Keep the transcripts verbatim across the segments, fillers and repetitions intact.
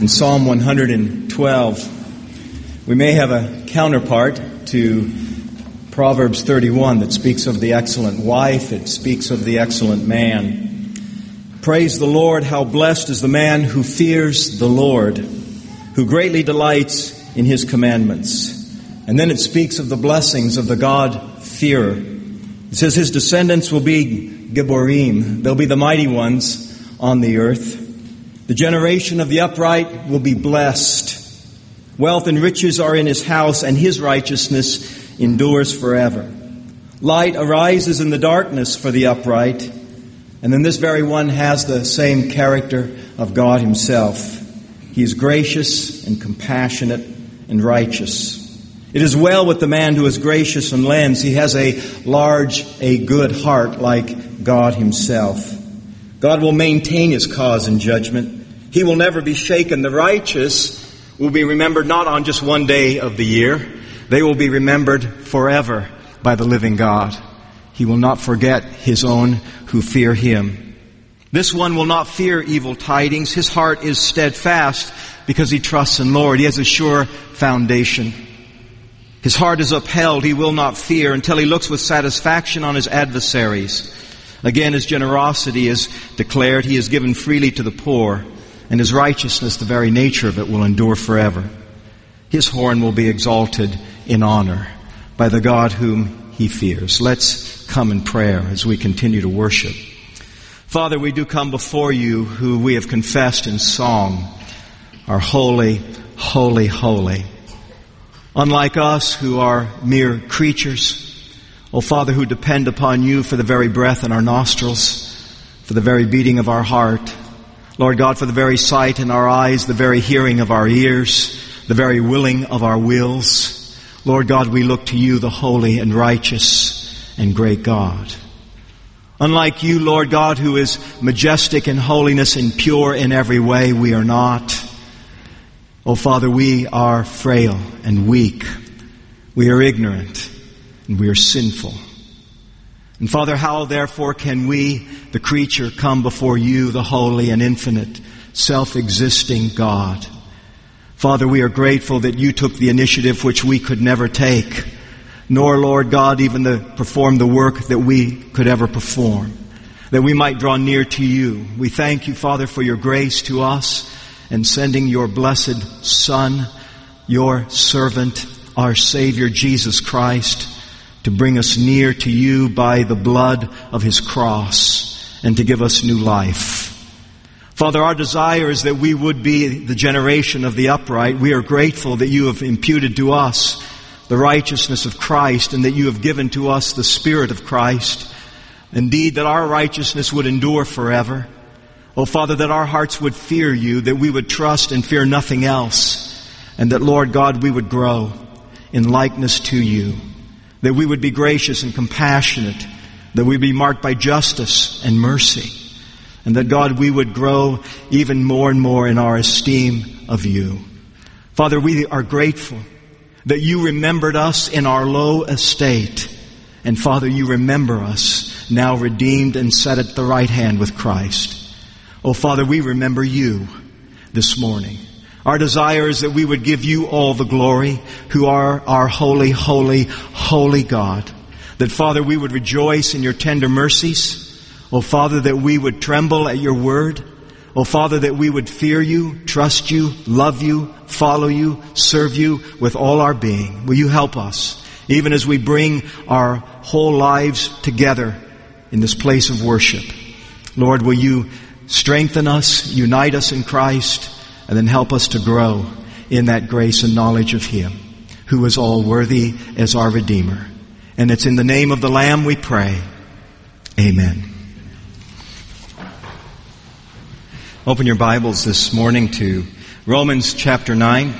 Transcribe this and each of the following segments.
in Psalm one hundred twelve. We may have a counterpart to Proverbs thirty-one that speaks of the excellent wife. It speaks of the excellent man. Praise the Lord, how blessed is the man who fears the Lord, who greatly delights in His commandments. And then it speaks of the blessings of the God-fearer. It says His descendants will be Gibborim. They'll be the mighty ones on the earth. The generation of the upright will be blessed. Wealth and riches are in his house, and his righteousness endures forever. Light arises in the darkness for the upright, and then this very one has the same character of God Himself. He is gracious and compassionate and righteous. It is well with the man who is gracious and lends. He has a large, a good heart like God Himself. God will maintain His cause in judgment. He will never be shaken. The righteous will be remembered not on just one day of the year. They will be remembered forever by the living God. He will not forget His own who fear Him. This one will not fear evil tidings. His heart is steadfast because he trusts in the Lord. He has a sure foundation. His heart is upheld. He will not fear until he looks with satisfaction on his adversaries. Again, his generosity is declared. He is given freely to the poor, and his righteousness, the very nature of it, will endure forever. His horn will be exalted in honor by the God whom he fears. Let's come in prayer as we continue to worship. Father, we do come before you who we have confessed in song are holy, holy, holy. Unlike us who are mere creatures, O Father, who depend upon you for the very breath in our nostrils, for the very beating of our heart. Lord God, for the very sight in our eyes, the very hearing of our ears, the very willing of our wills. Lord God, we look to you, the holy and righteous and great God. Unlike you, Lord God, who is majestic in holiness and pure in every way, we are not. O Father, we are frail and weak. We are ignorant. And we are sinful. And Father, how therefore can we, the creature, come before you, the holy and infinite, self-existing God? Father, we are grateful that you took the initiative which we could never take, nor, Lord God, even to perform the work that we could ever perform, that we might draw near to you. We thank you, Father, for your grace to us and sending your blessed Son, your servant, our Savior, Jesus Christ, to bring us near to you by the blood of His cross and to give us new life. Father, our desire is that we would be the generation of the upright. We are grateful that you have imputed to us the righteousness of Christ and that you have given to us the Spirit of Christ. Indeed, that our righteousness would endure forever. Oh, Father, that our hearts would fear you, that we would trust and fear nothing else, and that, Lord God, we would grow in likeness to you. That we would be gracious and compassionate, that we would be marked by justice and mercy, and that, God, we would grow even more and more in our esteem of you. Father, we are grateful that you remembered us in our low estate, and Father, you remember us now redeemed and set at the right hand with Christ. Oh, Father, we remember you this morning. Our desire is that we would give you all the glory, who are our holy, holy, holy God. That, Father, we would rejoice in your tender mercies. Oh, Father, that we would tremble at your word. Oh, Father, that we would fear you, trust you, love you, follow you, serve you with all our being. Will you help us, even as we bring our whole lives together in this place of worship? Lord, will you strengthen us, unite us in Christ, and then help us to grow in that grace and knowledge of Him, who is all worthy as our Redeemer. And it's in the name of the Lamb we pray. Amen. Open your Bibles this morning to Romans chapter nine.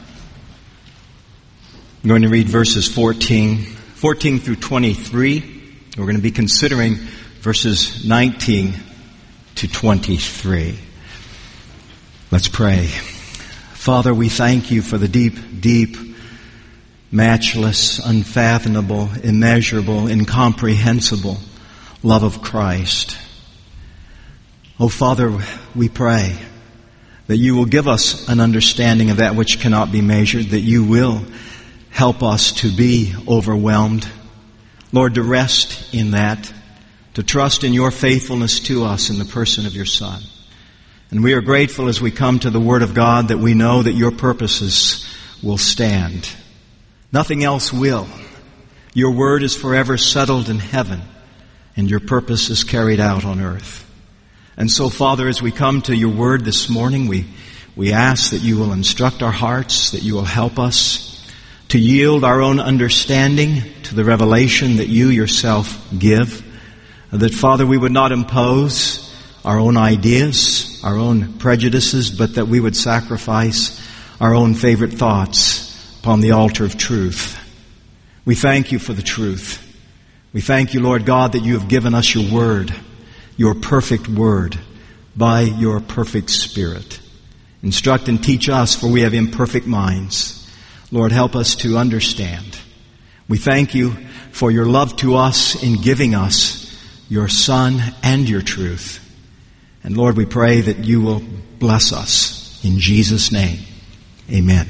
I'm going to read verses fourteen, fourteen through twenty-three. We're going to be considering verses nineteen to twenty-three. Let's pray. Father, we thank you for the deep, deep, matchless, unfathomable, immeasurable, incomprehensible love of Christ. Oh, Father, we pray that you will give us an understanding of that which cannot be measured, that you will help us to be overwhelmed. Lord, to rest in that, to trust in your faithfulness to us in the person of your Son. And we are grateful as we come to the Word of God that we know that your purposes will stand. Nothing else will. Your Word is forever settled in heaven, and your purpose is carried out on earth. And so, Father, as we come to your Word this morning, we, we ask that you will instruct our hearts, that you will help us to yield our own understanding to the revelation that you yourself give. That, Father, we would not impose our own ideas, our own prejudices, but that we would sacrifice our own favorite thoughts upon the altar of truth. We thank you for the truth. We thank you, Lord God, that you have given us your word, your perfect word, by your perfect Spirit. Instruct and teach us, for we have imperfect minds. Lord, help us to understand. We thank you for your love to us in giving us your Son and your truth. And Lord, we pray that you will bless us in Jesus' name. Amen.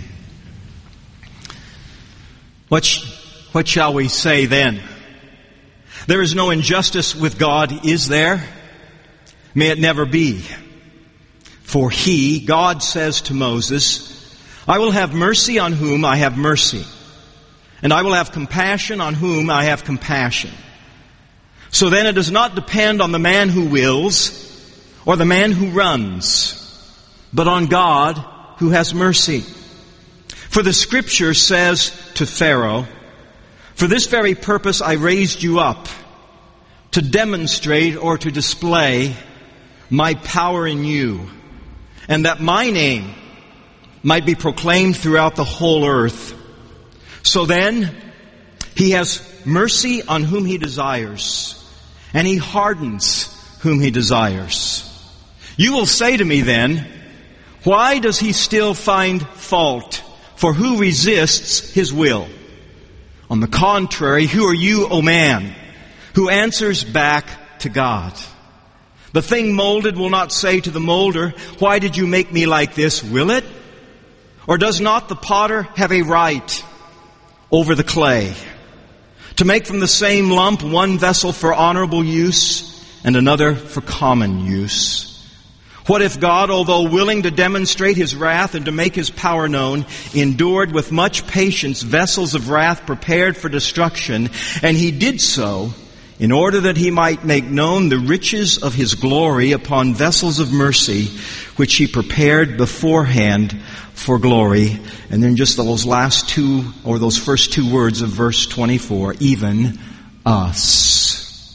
What, sh- what shall we say then? There is no injustice with God, is there? May it never be. For he, God says to Moses, I will have mercy on whom I have mercy, and I will have compassion on whom I have compassion. So then it does not depend on the man who wills or the man who runs, but on God who has mercy. For the Scripture says to Pharaoh, for this very purpose I raised you up, to demonstrate or to display my power in you, and that my name might be proclaimed throughout the whole earth. So then, he has mercy on whom he desires, and he hardens whom he desires. You will say to me then, why does he still find fault? For who resists his will? On the contrary, who are you, O man, who answers back to God? The thing molded will not say to the molder, why did you make me like this? Will it? Or does not the potter have a right over the clay to make from the same lump one vessel for honorable use and another for common use? What if God, although willing to demonstrate his wrath and to make his power known, endured with much patience vessels of wrath prepared for destruction, and he did so in order that he might make known the riches of his glory upon vessels of mercy, which he prepared beforehand for glory? And then just those last two, or those first two words of verse twenty-four, even us.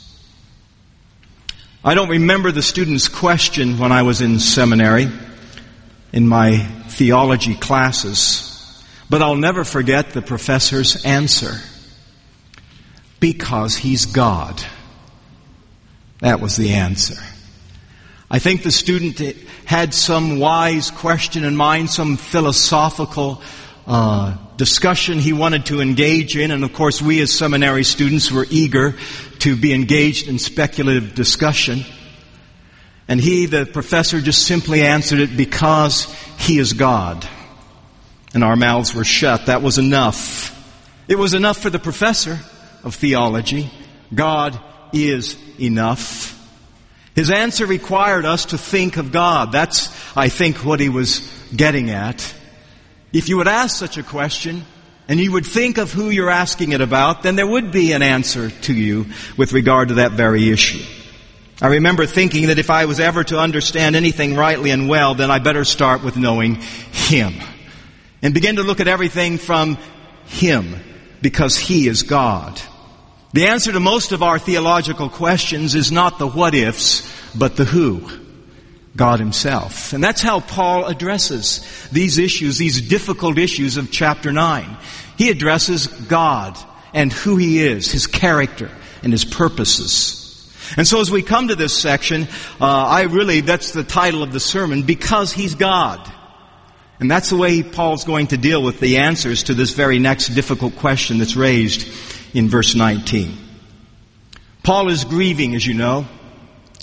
I don't remember the student's question when I was in seminary, in my theology classes, but I'll never forget the professor's answer. Because he's God. That was the answer. I think the student had some wise question in mind, some philosophical uh, discussion he wanted to engage in, and of course we as seminary students were eager to be engaged in speculative discussion. And he, the professor, just simply answered it, because he is God. And our mouths were shut. That was enough. It was enough for the professor of theology. God is enough. His answer required us to think of God. That's, I think, what he was getting at. If you would ask such a question, and you would think of who you're asking it about, then there would be an answer to you with regard to that very issue. I remember thinking that if I was ever to understand anything rightly and well, then I better start with knowing him. And begin to look at everything from him, because he is God. The answer to most of our theological questions is not the what-ifs, but the who. God himself. And that's how Paul addresses these issues, these difficult issues of chapter nine. He addresses God and who he is, his character and his purposes. And so as we come to this section, uh, I really, that's the title of the sermon, because he's God. And that's the way Paul's going to deal with the answers to this very next difficult question that's raised in verse nineteen. Paul is grieving, as you know.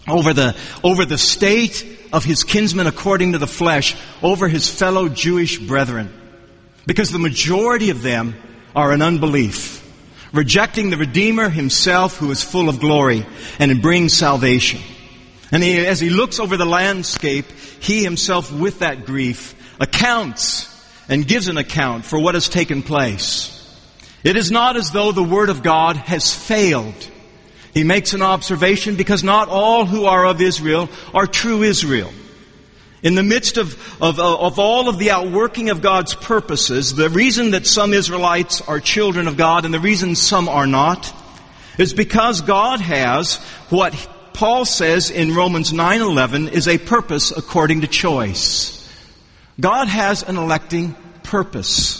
over the, over the state of his kinsmen according to the flesh, over his fellow Jewish brethren. Because the majority of them are in unbelief, rejecting the Redeemer himself who is full of glory and brings salvation. And he, as he looks over the landscape, he himself with that grief accounts and gives an account for what has taken place. It is not as though the Word of God has failed. He makes an observation because not all who are of Israel are true Israel. In the midst of, of, of all of the outworking of God's purposes, the reason that some Israelites are children of God and the reason some are not is because God has what Paul says in Romans nine eleven is a purpose according to choice. God has an electing purpose.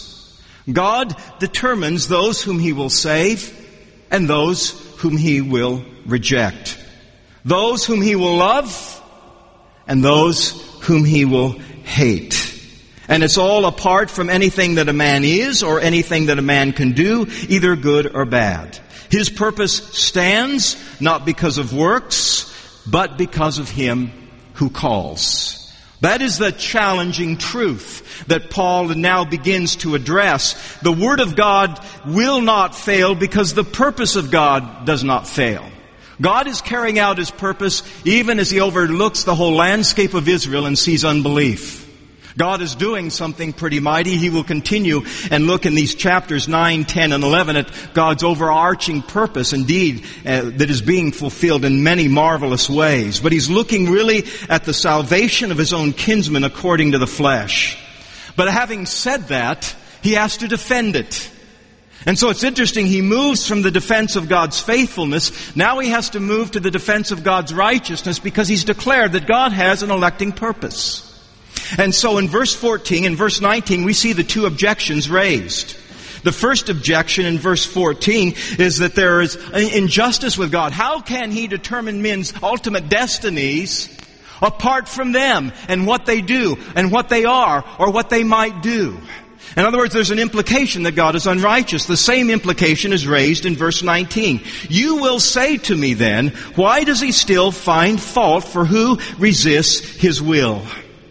God determines those whom He will save and those whom He will reject. Those whom He will love and those whom He will hate. And it's all apart from anything that a man is or anything that a man can do, either good or bad. His purpose stands not because of works, but because of Him who calls. That is the challenging truth that Paul now begins to address. The Word of God will not fail because the purpose of God does not fail. God is carrying out His purpose even as He overlooks the whole landscape of Israel and sees unbelief. God is doing something pretty mighty. He will continue and look in these chapters nine, ten, and eleven at God's overarching purpose, indeed, uh, that is being fulfilled in many marvelous ways. But He's looking really at the salvation of His own kinsmen according to the flesh. But having said that, He has to defend it. And so it's interesting, He moves from the defense of God's faithfulness. Now He has to move to the defense of God's righteousness because He's declared that God has an electing purpose. And so in verse fourteen and verse nineteen, we see the two objections raised. The first objection in verse fourteen is that there is injustice with God. How can He determine men's ultimate destinies apart from them and what they do and what they are or what they might do? In other words, there's an implication that God is unrighteous. The same implication is raised in verse nineteen. You will say to me then, why does He still find fault for who resists His will?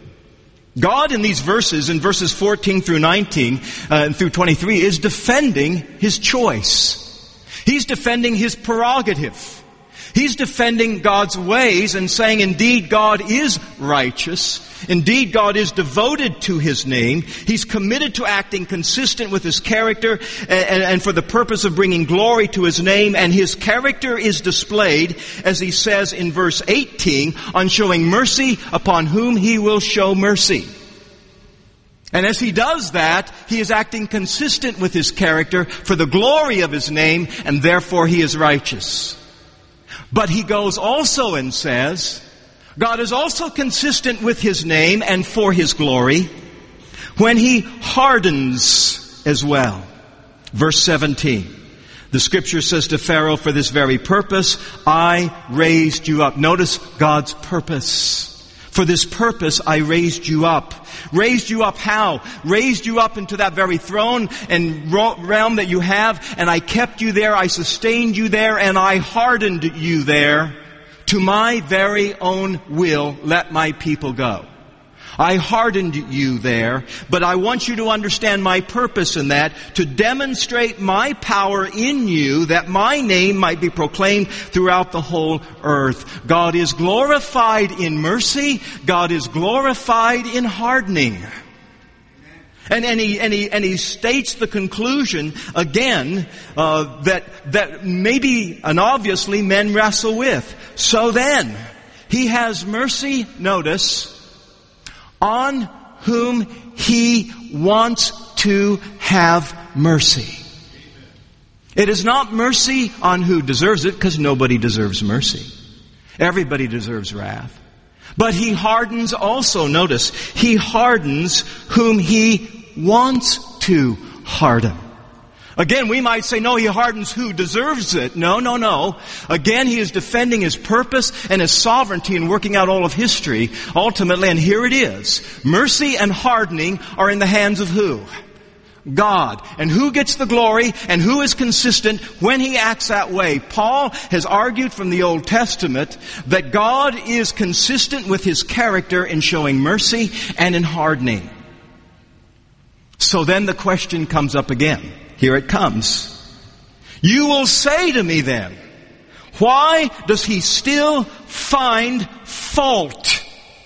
God in these verses, in verses fourteen through nineteen, uh, and through twenty-three, is defending His choice. He's defending His prerogative. He's defending God's ways and saying, indeed, God is righteous. Indeed, God is devoted to His name. He's committed to acting consistent with His character and, and, and for the purpose of bringing glory to His name. And His character is displayed, as He says in verse eighteen, on showing mercy upon whom He will show mercy. And as He does that, He is acting consistent with His character for the glory of His name, and therefore He is righteous. But He goes also and says, God is also consistent with His name and for His glory when He hardens as well. Verse seventeen. The Scripture says to Pharaoh, for this very purpose I raised you up. Notice God's purpose. For this purpose I raised you up. Raised you up how? Raised you up into that very throne and realm that you have, and I kept you there, I sustained you there, and I hardened you there. To my very own will, let my people go. I hardened you there, but I want you to understand my purpose in that, to demonstrate my power in you, that my name might be proclaimed throughout the whole earth. God is glorified in mercy. God is glorified in hardening. And, and, he, and, he, and he states the conclusion again uh, that, that maybe and obviously men wrestle with. So then, He has mercy, notice, on whom He wants to have mercy. It is not mercy on who deserves it, because nobody deserves mercy. Everybody deserves wrath. But He hardens also, notice, He hardens whom He wants to harden. Again, we might say, no, He hardens who deserves it. No, no, no. Again, He is defending His purpose and His sovereignty in working out all of history, ultimately, and here it is. Mercy and hardening are in the hands of who? God. And who gets the glory and who is consistent when he acts that way? Paul has argued from the Old Testament that God is consistent with his character in showing mercy and in hardening. So then the question comes up again. Here it comes. You will say to me then, why does he still find fault?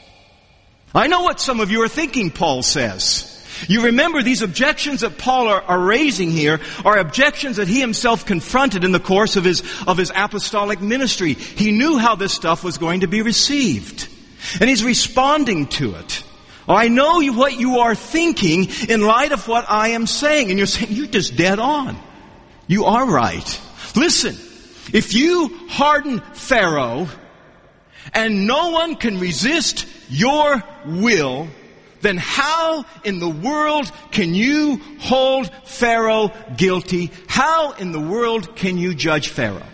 I know what some of you are thinking, Paul says. You remember these objections that Paul are, are raising here are objections that he himself confronted in the course of his, of his apostolic ministry. He knew how this stuff was going to be received. And he's responding to it. Oh, I know you, what you are thinking in light of what I am saying. And you're saying, you're just dead on. You are right. Listen, if you harden Pharaoh and no one can resist your will, then how in the world can you hold Pharaoh guilty? How in the world can you judge Pharaoh?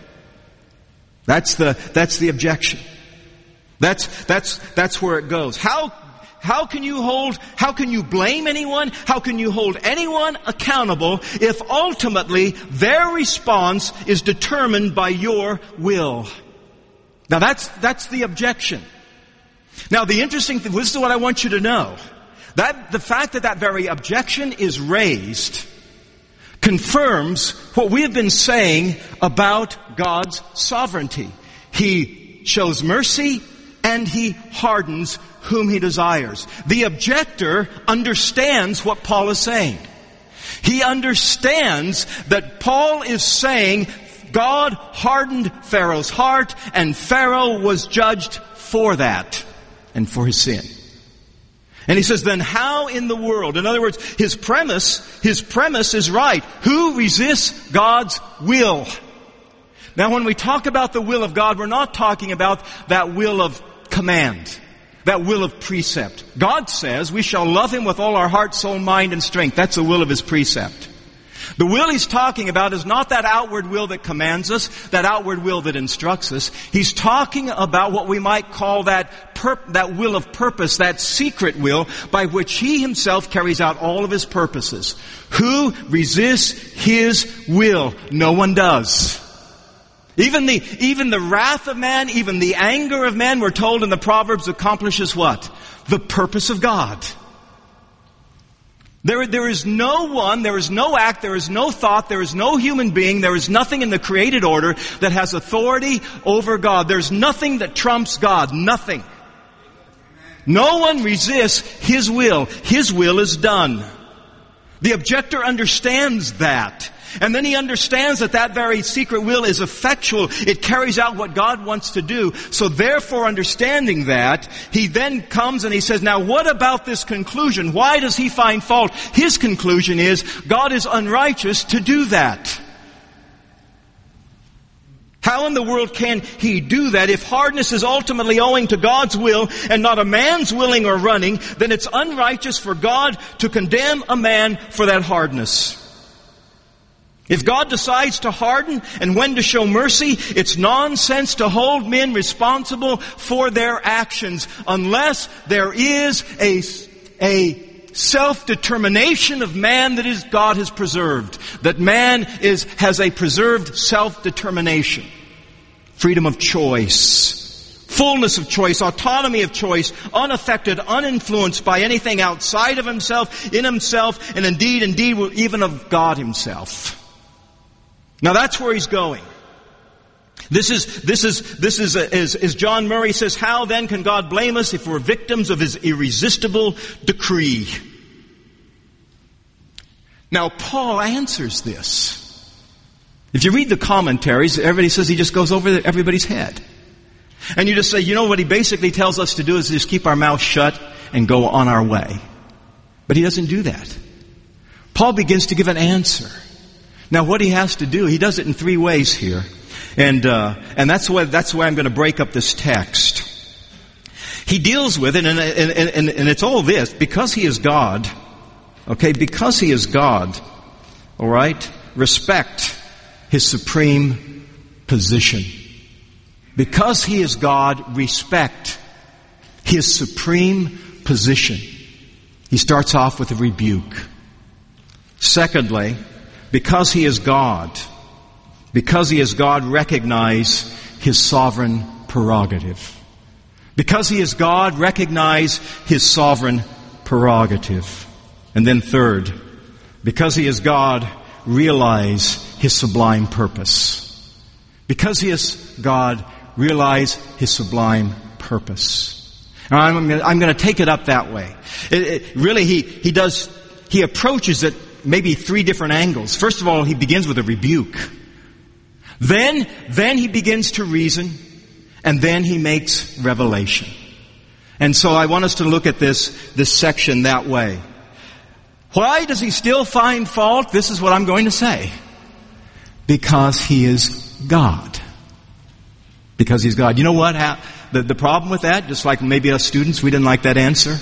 That's the, that's the objection. That's, that's, that's where it goes. How, how can you hold, how can you blame anyone? How can you hold anyone accountable if ultimately their response is determined by your will? Now that's, that's the objection. Now the interesting thing, this is what I want you to know. That, the fact that that very objection is raised confirms what we have been saying about God's sovereignty. He shows mercy and he hardens whom he desires. The objector understands what Paul is saying. He understands that Paul is saying God hardened Pharaoh's heart and Pharaoh was judged for that and for his sin. And he says, then how in the world? In other words, his premise, his premise is right. Who resists God's will? Now when we talk about the will of God, we're not talking about that will of command, that will of precept. God says we shall love him with all our heart, soul, mind, and strength. That's the will of his precept. The will he's talking about is not that outward will that commands us, that outward will that instructs us. He's talking about what we might call that pur- that will of purpose, that secret will by which he himself carries out all of his purposes. Who resists his will? No one does. Even the, even the wrath of man, even the anger of man, we're told in the Proverbs, accomplishes what? The purpose of God. There, there is no one, there is no act, there is no thought, there is no human being, there is nothing in the created order that has authority over God. There's nothing that trumps God. Nothing. No one resists his will. His will is done. The objector understands that. And then he understands that that very secret will is effectual. It carries out what God wants to do. So therefore, understanding that, he then comes and he says, now what about this conclusion? Why does he find fault? His conclusion is, God is unrighteous to do that. How in the world can he do that? If hardness is ultimately owing to God's will and not a man's willing or running, then it's unrighteous for God to condemn a man for that hardness. If God decides to harden and when to show mercy, it's nonsense to hold men responsible for their actions unless there is a, a self-determination of man that is God has preserved. That man is, has a preserved self-determination. Freedom of choice. Fullness of choice. Autonomy of choice. Unaffected, uninfluenced by anything outside of himself, in himself, and indeed, indeed, even of God himself. Now that's where he's going. This is, this is, this is, as, as John Murray says, how then can God blame us if we're victims of his irresistible decree? Now Paul answers this. If you read the commentaries, everybody says he just goes over everybody's head. And you just say, you know what he basically tells us to do is just keep our mouth shut and go on our way. But he doesn't do that. Paul begins to give an answer. Now what he has to do, he does it in three ways here. And, uh, and that's why, that's why I'm going to break up this text. He deals with it, and, and, and, and it's all this, because he is God, okay, because he is God, alright, respect his supreme position. Because he is God, respect his supreme position. He starts off with a rebuke. Secondly, because he is God, because he is God, recognize his sovereign prerogative. Because he is God, recognize his sovereign prerogative. And then third, because he is God, realize his sublime purpose. Because he is God, realize his sublime purpose. Now, I'm going to, I'm going to take it up that way. It, it, really, he, he does, he approaches it maybe three different angles. First of all, he begins with a rebuke. Then, then he begins to reason, and then he makes revelation. And so I want us to look at this, this section that way. Why does he still find fault? This is what I'm going to say. Because he is God. Because he's God. You know what? The, the problem with that, just like maybe us students, we didn't like that answer.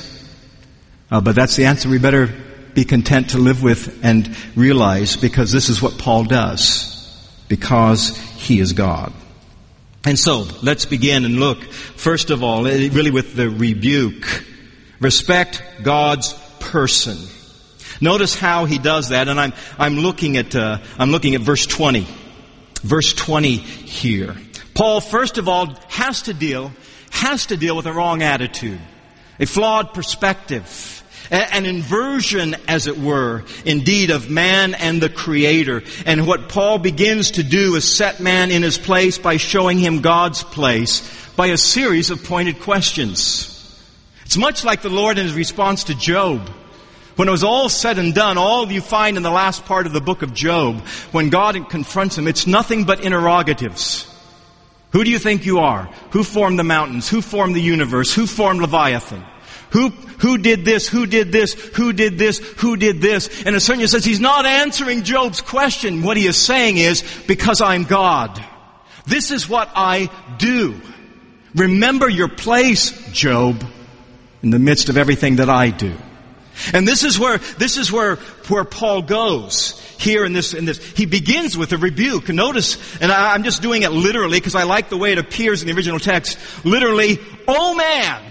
Uh, but that's the answer we better be content to live with and realize, because this is what Paul does. Because he is God. And so, let's begin and look, first of all, really with the rebuke. Respect God's person. Notice how he does that, and I'm I'm looking at uh, I'm looking at verse twenty, verse twenty here. Paul, first of all, has to deal has to deal with a wrong attitude, a flawed perspective, an inversion, as it were, indeed, of man and the Creator. And what Paul begins to do is set man in his place by showing him God's place by a series of pointed questions. It's much like the Lord in his response to Job. When it was all said and done, all you find in the last part of the book of Job, when God confronts him, it's nothing but interrogatives. Who do you think you are? Who formed the mountains? Who formed the universe? Who formed Leviathan? Who, who did this? Who did this? Who did this? Who did this? And a certain says he's not answering Job's question. What he is saying is, because I'm God. This is what I do. Remember your place, Job, in the midst of everything that I do. And this is where, this is where, where Paul goes here in this, in this. He begins with a rebuke. Notice, and I, I'm just doing it literally because I like the way it appears in the original text. Literally, oh man!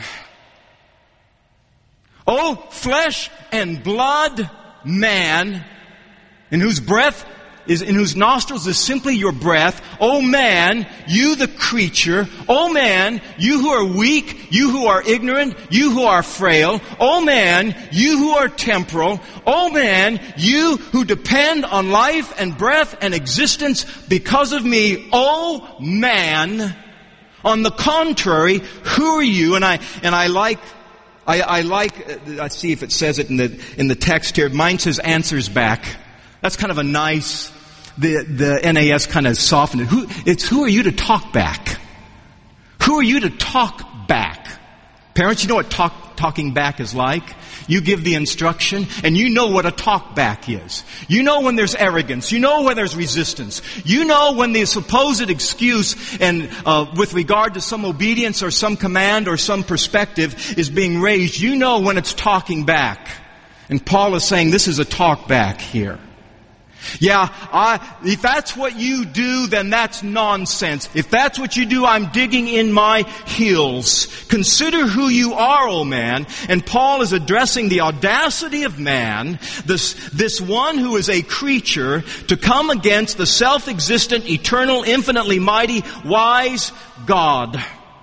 Oh, flesh and blood man, in whose breath is, in whose nostrils is simply your breath. Oh man, you the creature. Oh man, you who are weak, you who are ignorant, you who are frail. Oh man, you who are temporal. Oh man, you who depend on life and breath and existence because of me. Oh man, on the contrary, who are you? And I, and I like I, I like, uh, let's see if it says it in the, in the text here. Mine says answers back. That's kind of a nice, the, the N A S kind of softened it. Who, it's who are you to talk back? Who are you to talk back? Parents, you know what talk, talking back is like? You give the instruction, and you know what a talk back is. You know when there's arrogance. You know when there's resistance. You know when the supposed excuse and uh, with regard to some obedience or some command or some perspective is being raised. You know when it's talking back. And Paul is saying this is a talk back here. Yeah, I, if that's what you do, then that's nonsense. If that's what you do, I'm digging in my heels. Consider who you are, O man. And Paul is addressing the audacity of man, this, this one who is a creature, to come against the self-existent, eternal, infinitely mighty, wise God.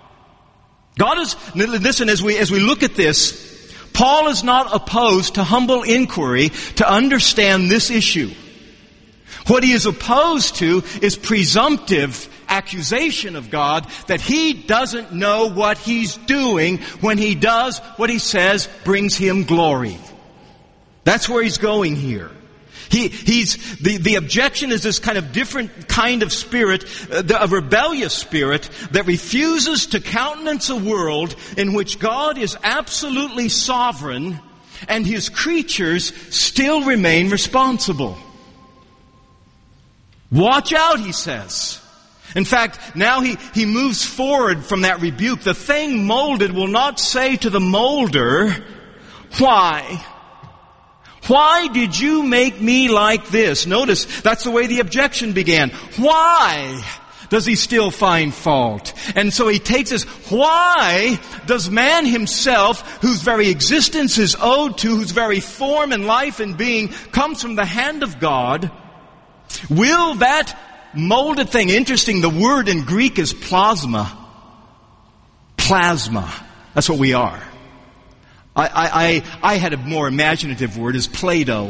God is, listen, as we, as we look at this, Paul is not opposed to humble inquiry to understand this issue. What he is opposed to is presumptive accusation of God that he doesn't know what he's doing when he does what he says brings him glory. That's where he's going here. He, he's, the, the objection is this kind of different kind of spirit, uh, the, a rebellious spirit that refuses to countenance a world in which God is absolutely sovereign and his creatures still remain responsible. Watch out, he says. In fact, now he, he moves forward from that rebuke. The thing molded will not say to the molder, why? Why did you make me like this? Notice, that's the way the objection began. Why? does he still find fault. And so he takes us, why does man himself, whose very existence is owed to, whose very form and life and being comes from the hand of God, will that molded thing, interesting, the word in Greek is plasma. Plasma. That's what we are. I, I, I, I had a more imaginative word, is Play-Doh.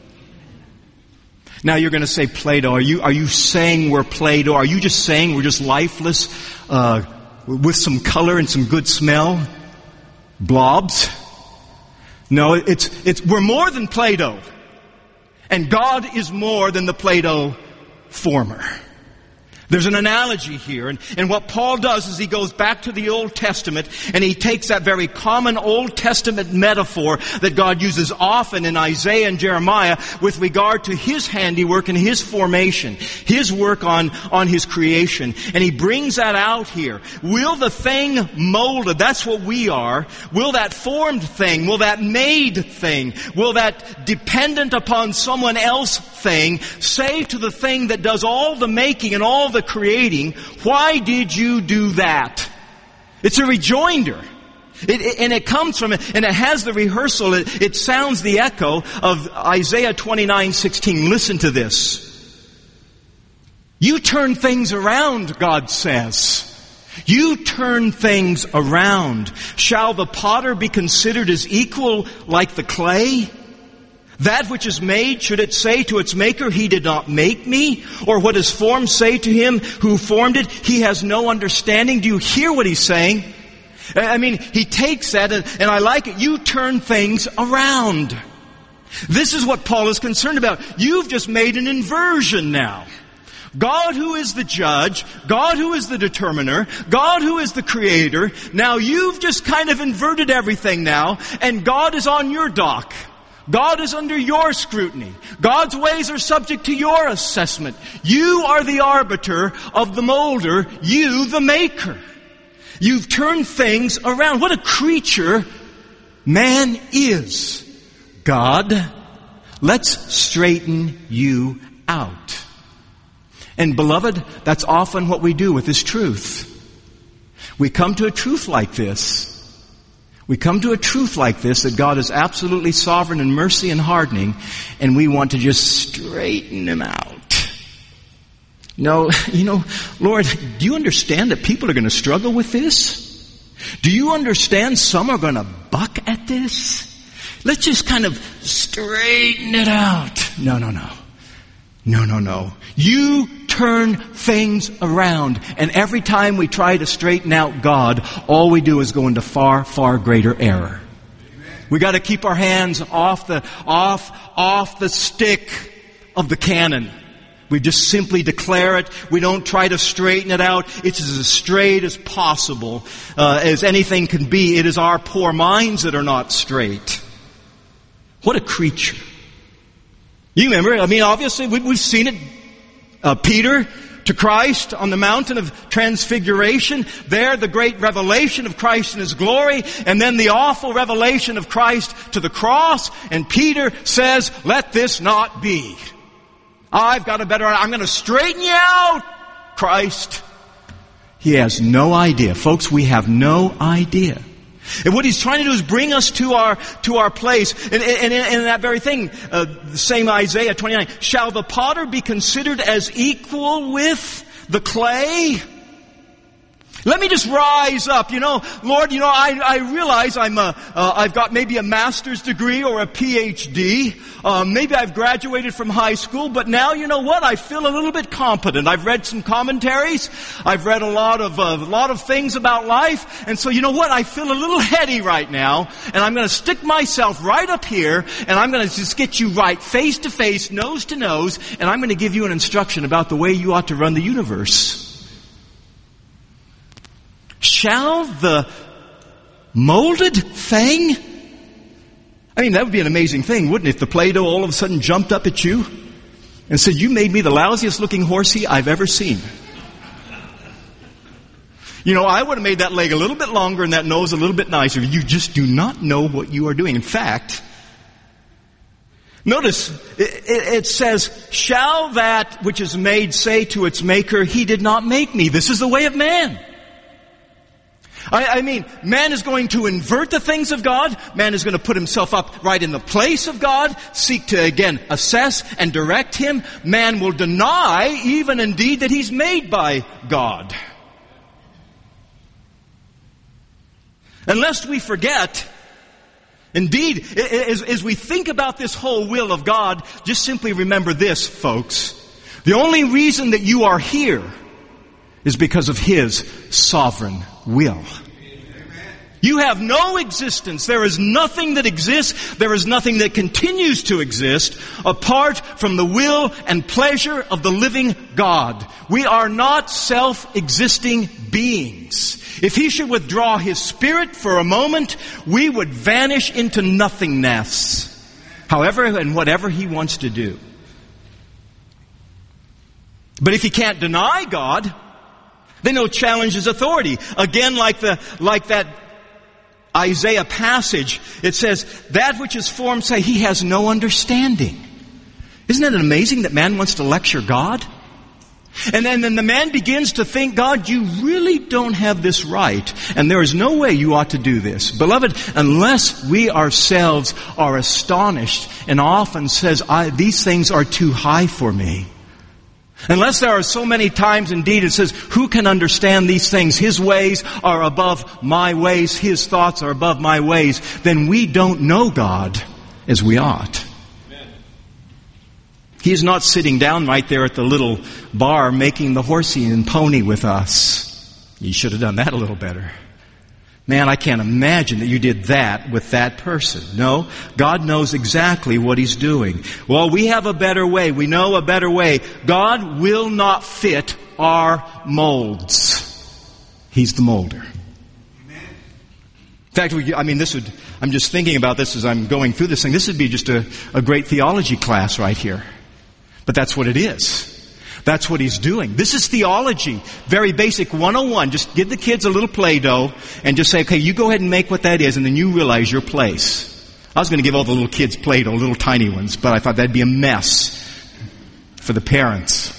Now you're going to say Play-Doh. Are you, are you saying we're Play-Doh? Are you just saying we're just lifeless, uh, with some color and some good smell? Blobs? No, it's, it's, we're more than Play-Doh. And God is more than the Play-Doh former. There's an analogy here, and, and what Paul does is he goes back to the Old Testament and he takes that very common Old Testament metaphor that God uses often in Isaiah and Jeremiah with regard to His handiwork and His formation, His work on, on His creation, and he brings that out here. Will the thing molded, that's what we are, will that formed thing, will that made thing, will that dependent upon someone else thing say to the thing that does all the making and all the creating, why did you do that? It's a rejoinder. It, it, and it comes from, and it has the rehearsal, it, it sounds the echo of Isaiah twenty-nine sixteen. Listen to this. You turn things around, God says. You turn things around. Shall the potter be considered as equal like the clay? That which is made, should it say to its maker, He did not make me? Or what is formed say to him who formed it, He has no understanding? Do you hear what he's saying? I mean, he takes that, and, and I like it. You turn things around. This is what Paul is concerned about. You've just made an inversion now. God who is the judge, God who is the determiner, God who is the creator, now you've just kind of inverted everything now, and God is on your dock. God is under your scrutiny. God's ways are subject to your assessment. You are the arbiter of the molder, you the maker. You've turned things around. What a creature man is. God, let's straighten you out. And beloved, that's often what we do with this truth. We come to a truth like this. We come to a truth like this, that God is absolutely sovereign in mercy and hardening, and we want to just straighten Him out. No, you know, Lord, do you understand that people are going to struggle with this? Do you understand some are going to buck at this? Let's just kind of straighten it out. No, no, no. No, no, no. You turn things around. And every time we try to straighten out God, all we do is go into far, far greater error. We got to keep our hands off the, off, off the stick of the cannon. We just simply declare it. We don't try to straighten it out. It's as straight as possible, uh, as anything can be. It is our poor minds that are not straight. What a creature. You remember, I mean, obviously we've seen it. Uh, Peter to Christ on the mountain of transfiguration. There, the great revelation of Christ in His glory. And then the awful revelation of Christ to the cross. And Peter says, let this not be. I've got a better, I'm going to straighten you out, Christ. He has no idea. Folks, we have no idea. And what he's trying to do is bring us to our to our place. And, and, and in that very thing, uh, the same Isaiah twenty-nine, shall the potter be considered as equal with the clay? Let me just rise up, you know, Lord, you know, I, I realize I'm a, uh, I've got maybe a master's degree or a P H D. Um, maybe I've graduated from high school, but now, you know what? I feel a little bit competent. I've read some commentaries. I've read a lot of, uh, a lot of things about life. And so, you know what? I feel a little heady right now, and I'm going to stick myself right up here, and I'm going to just get you right face to face, nose to nose, and I'm going to give you an instruction about the way you ought to run the universe. Shall the molded thing? I mean, that would be an amazing thing, wouldn't it? If the Play-Doh all of a sudden jumped up at you and said, you made me the lousiest looking horsey I've ever seen. You know, I would have made that leg a little bit longer and that nose a little bit nicer. You just do not know what you are doing. In fact, Notice, it, it says, shall that which is made say to its maker, he did not make me. This is the way of man. I, I mean, man is going to invert the things of God. Man is going to put himself up right in the place of God, seek to, again, assess and direct him. Man will deny, even indeed, that he's made by God. And lest we forget, indeed, as, as we think about this whole will of God, just simply remember this, folks. The only reason that you are here is because of His sovereign will. You have no existence. There is nothing that exists. There is nothing that continues to exist apart from the will and pleasure of the living God. We are not self-existing beings. If He should withdraw His Spirit for a moment, we would vanish into nothingness. However and whatever He wants to do. But if He can't deny God, then He'll challenge His authority. Again, like the like that Isaiah passage, it says, that which is formed, say, He has no understanding. Isn't it amazing that man wants to lecture God? And then, then the man begins to think, God, you really don't have this right. And there is no way you ought to do this. Beloved, unless we ourselves are astonished and often says, I, these things are too high for me. Unless there are so many times indeed it says, who can understand these things? His ways are above my ways. His thoughts are above my ways. Then we don't know God as we ought. Amen. He is not sitting down right there at the little bar making the horsey and pony with us. You should have done that a little better. Man, I can't imagine that you did that with that person. No, God knows exactly what He's doing. Well, we have a better way. We know a better way. God will not fit our molds. He's the molder. Amen. In fact, we, I mean, this would, I'm just thinking about this as I'm going through this thing. This would be just a, a great theology class right here. But that's what it is. That's what He's doing. This is theology. Very basic one oh one. Just give the kids a little Play-Doh and just say, okay, you go ahead and make what that is, and then you realize your place. I was going to give all the little kids Play-Doh, little tiny ones, but I thought that'd be a mess for the parents.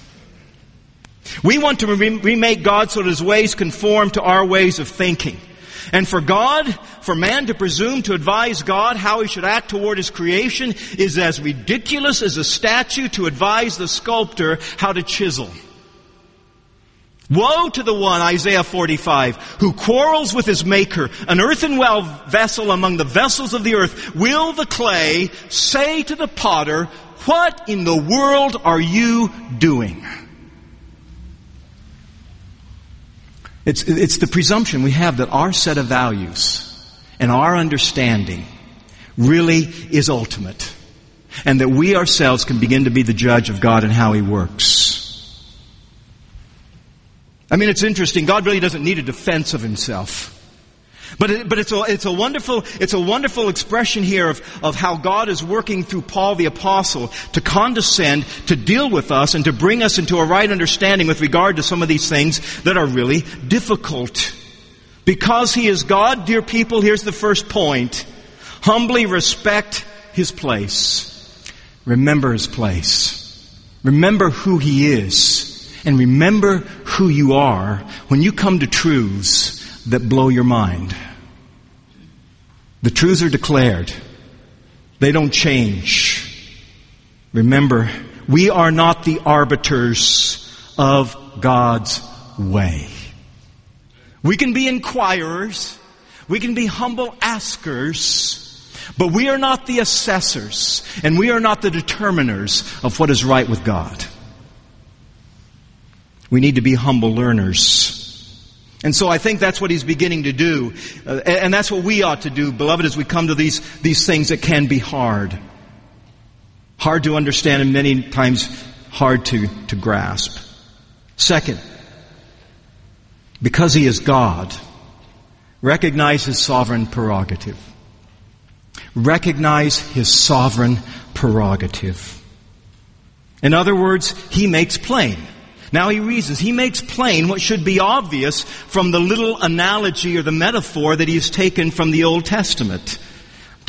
We want to re- remake God so that His ways conform to our ways of thinking. And for God, for man to presume to advise God how He should act toward His creation is as ridiculous as a statue to advise the sculptor how to chisel. Woe to the one, Isaiah forty-five, who quarrels with his maker, an earthen well vessel among the vessels of the earth. Will the clay say to the potter, what in the world are you doing? It's, it's the presumption we have that our set of values and our understanding really is ultimate. And that we ourselves can begin to be the judge of God and how He works. I mean, it's interesting. God really doesn't need a defense of Himself. But it, but it's a, it's a wonderful, it's a wonderful expression here of, of how God is working through Paul the Apostle to condescend, to deal with us, and to bring us into a right understanding with regard to some of these things that are really difficult. Because He is God, dear people, here's the first point. Humbly respect His place. Remember His place. Remember who He is. And remember who you are when you come to truths that blow your mind. The truths are declared. They don't change. Remember, we are not the arbiters of God's way. We can be inquirers. We can be humble askers. But we are not the assessors. And we are not the determiners of what is right with God. We need to be humble learners. And so I think that's what He's beginning to do. Uh, and that's what we ought to do, beloved, as we come to these, these things that can be hard. Hard to understand and many times hard to, to grasp. Second, because He is God, recognize His sovereign prerogative. Recognize His sovereign prerogative. In other words, He makes plain. Now He reasons. He makes plain what should be obvious from the little analogy or the metaphor that He has taken from the Old Testament.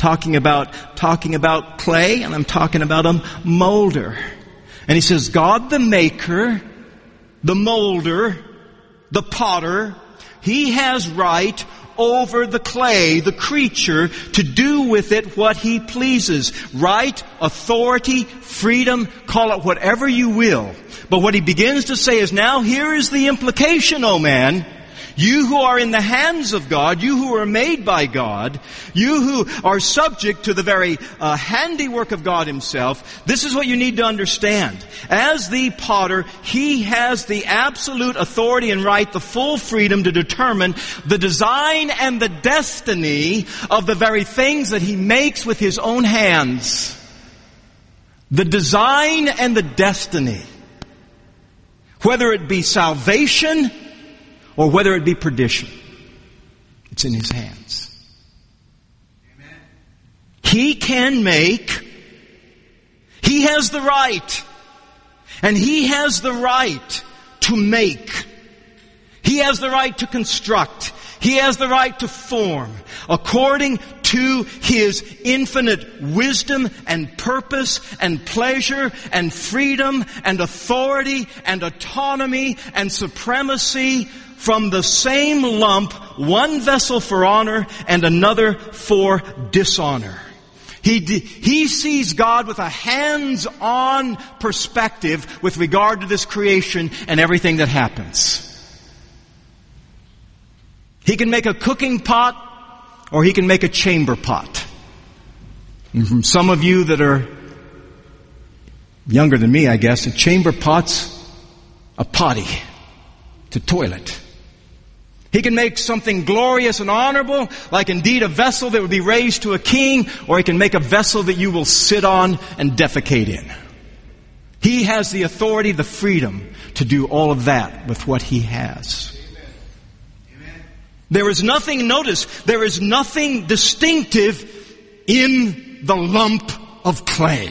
talking about, talking about clay, and I'm talking about a molder. And he says, God the maker, the molder, the potter, he has right over the clay, the creature, to do with it what he pleases. Right, authority, freedom, call it whatever you will. But what he begins to say is, now here is the implication, O man. You who are in the hands of God, you who are made by God, you who are subject to the very uh, handiwork of God himself, this is what you need to understand. As the potter, he has the absolute authority and right, the full freedom to determine the design and the destiny of the very things that he makes with his own hands. The design and the destiny. Whether it be salvation or whether it be perdition, it's in his hands. Amen. He can make, he has the right, and he has the right to make. He has the right to construct. He has the right to form according to his infinite wisdom and purpose and pleasure and freedom and authority and autonomy and supremacy. From the same lump, one vessel for honor and another for dishonor. He, he sees God with a hands-on perspective with regard to this creation and everything that happens. He can make a cooking pot or he can make a chamber pot. And from some of you that are younger than me, I guess, a chamber pot's a potty. It's a toilet. He can make something glorious and honorable, like indeed a vessel that would be raised to a king, or he can make a vessel that you will sit on and defecate in. He has the authority, the freedom to do all of that with what he has. Amen. There is nothing, notice, there is nothing distinctive in the lump of clay.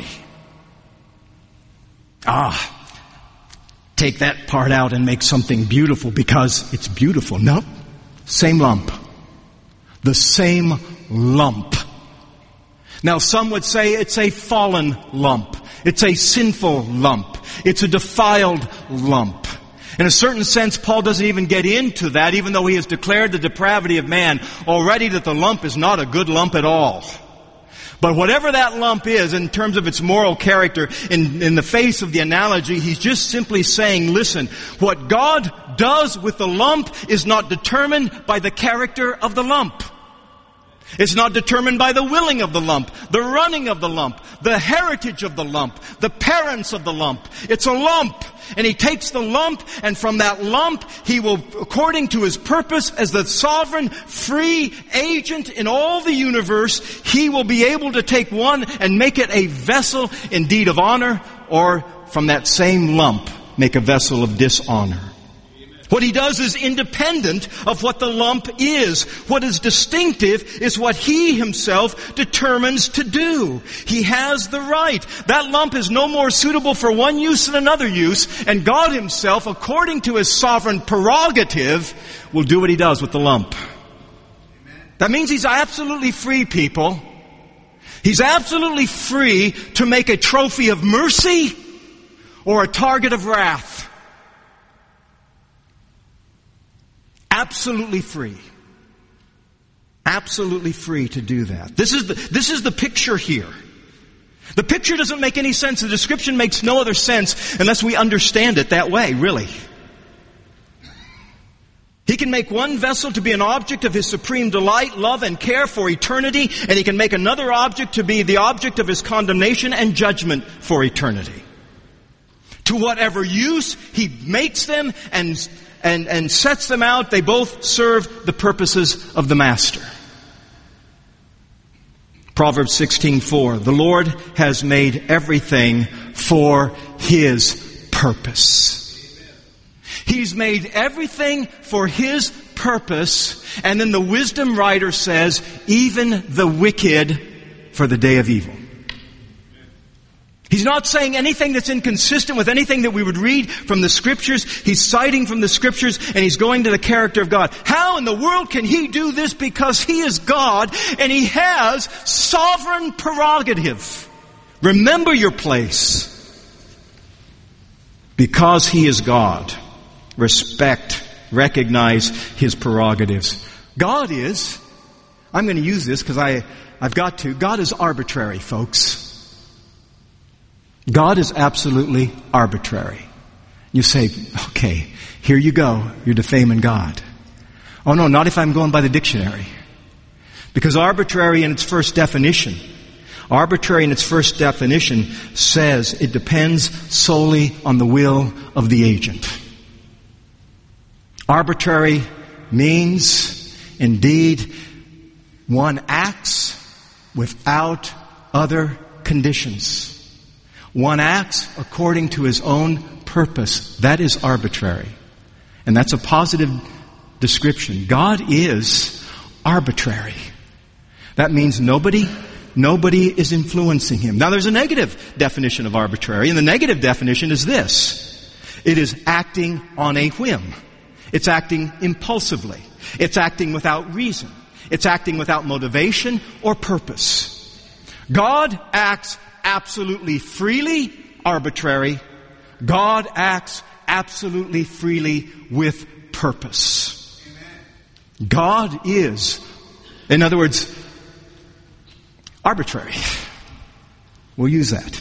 Ah. Take that part out and make something beautiful because it's beautiful. No. Same lump. The same lump. Now some would say it's a fallen lump. It's a sinful lump. It's a defiled lump. In a certain sense, Paul doesn't even get into that, even though he has declared the depravity of man already, that the lump is not a good lump at all. But whatever that lump is in terms of its moral character, in, in the face of the analogy, he's just simply saying, listen, what God does with the lump is not determined by the character of the lump. It's not determined by the willing of the lump, the running of the lump, the heritage of the lump, the parents of the lump. It's a lump. And he takes the lump, and from that lump, he will, according to his purpose as the sovereign, free agent in all the universe, he will be able to take one and make it a vessel indeed of honor, or from that same lump, make a vessel of dishonor. What he does is independent of what the lump is. What is distinctive is what he himself determines to do. He has the right. That lump is no more suitable for one use than another use, and God himself, according to his sovereign prerogative, will do what he does with the lump. That means he's absolutely free, people. He's absolutely free to make a trophy of mercy or a target of wrath. Absolutely free. Absolutely free to do that. This is the, this is the picture here. The picture doesn't make any sense. The description makes no other sense unless we understand it that way, really. He can make one vessel to be an object of his supreme delight, love, and care for eternity, and he can make another object to be the object of his condemnation and judgment for eternity. To whatever use he makes them and And, and sets them out, they both serve the purposes of the master. Proverbs sixteen four. The Lord has made everything for his purpose. He's made everything for his purpose. And then the wisdom writer says, even the wicked for the day of evil. He's not saying anything that's inconsistent with anything that we would read from the Scriptures. He's citing from the Scriptures, and he's going to the character of God. How in the world can he do this? Because he is God, and he has sovereign prerogative. Remember your place. Because he is God, respect, recognize his prerogatives. God is, I'm going to use this because I, I've got to, God is arbitrary, folks. God is absolutely arbitrary. You say, okay, here you go. You're defaming God. Oh no, not if I'm going by the dictionary. Because arbitrary in its first definition, arbitrary in its first definition says it depends solely on the will of the agent. Arbitrary means, indeed, one acts without other conditions. One acts according to his own purpose. That is arbitrary. And that's a positive description. God is arbitrary. That means nobody, nobody is influencing him. Now there's a negative definition of arbitrary, and the negative definition is this. It is acting on a whim. It's acting impulsively. It's acting without reason. It's acting without motivation or purpose. God acts absolutely freely, arbitrary. God acts absolutely freely with purpose. Amen. God is, in other words, arbitrary. We'll use that.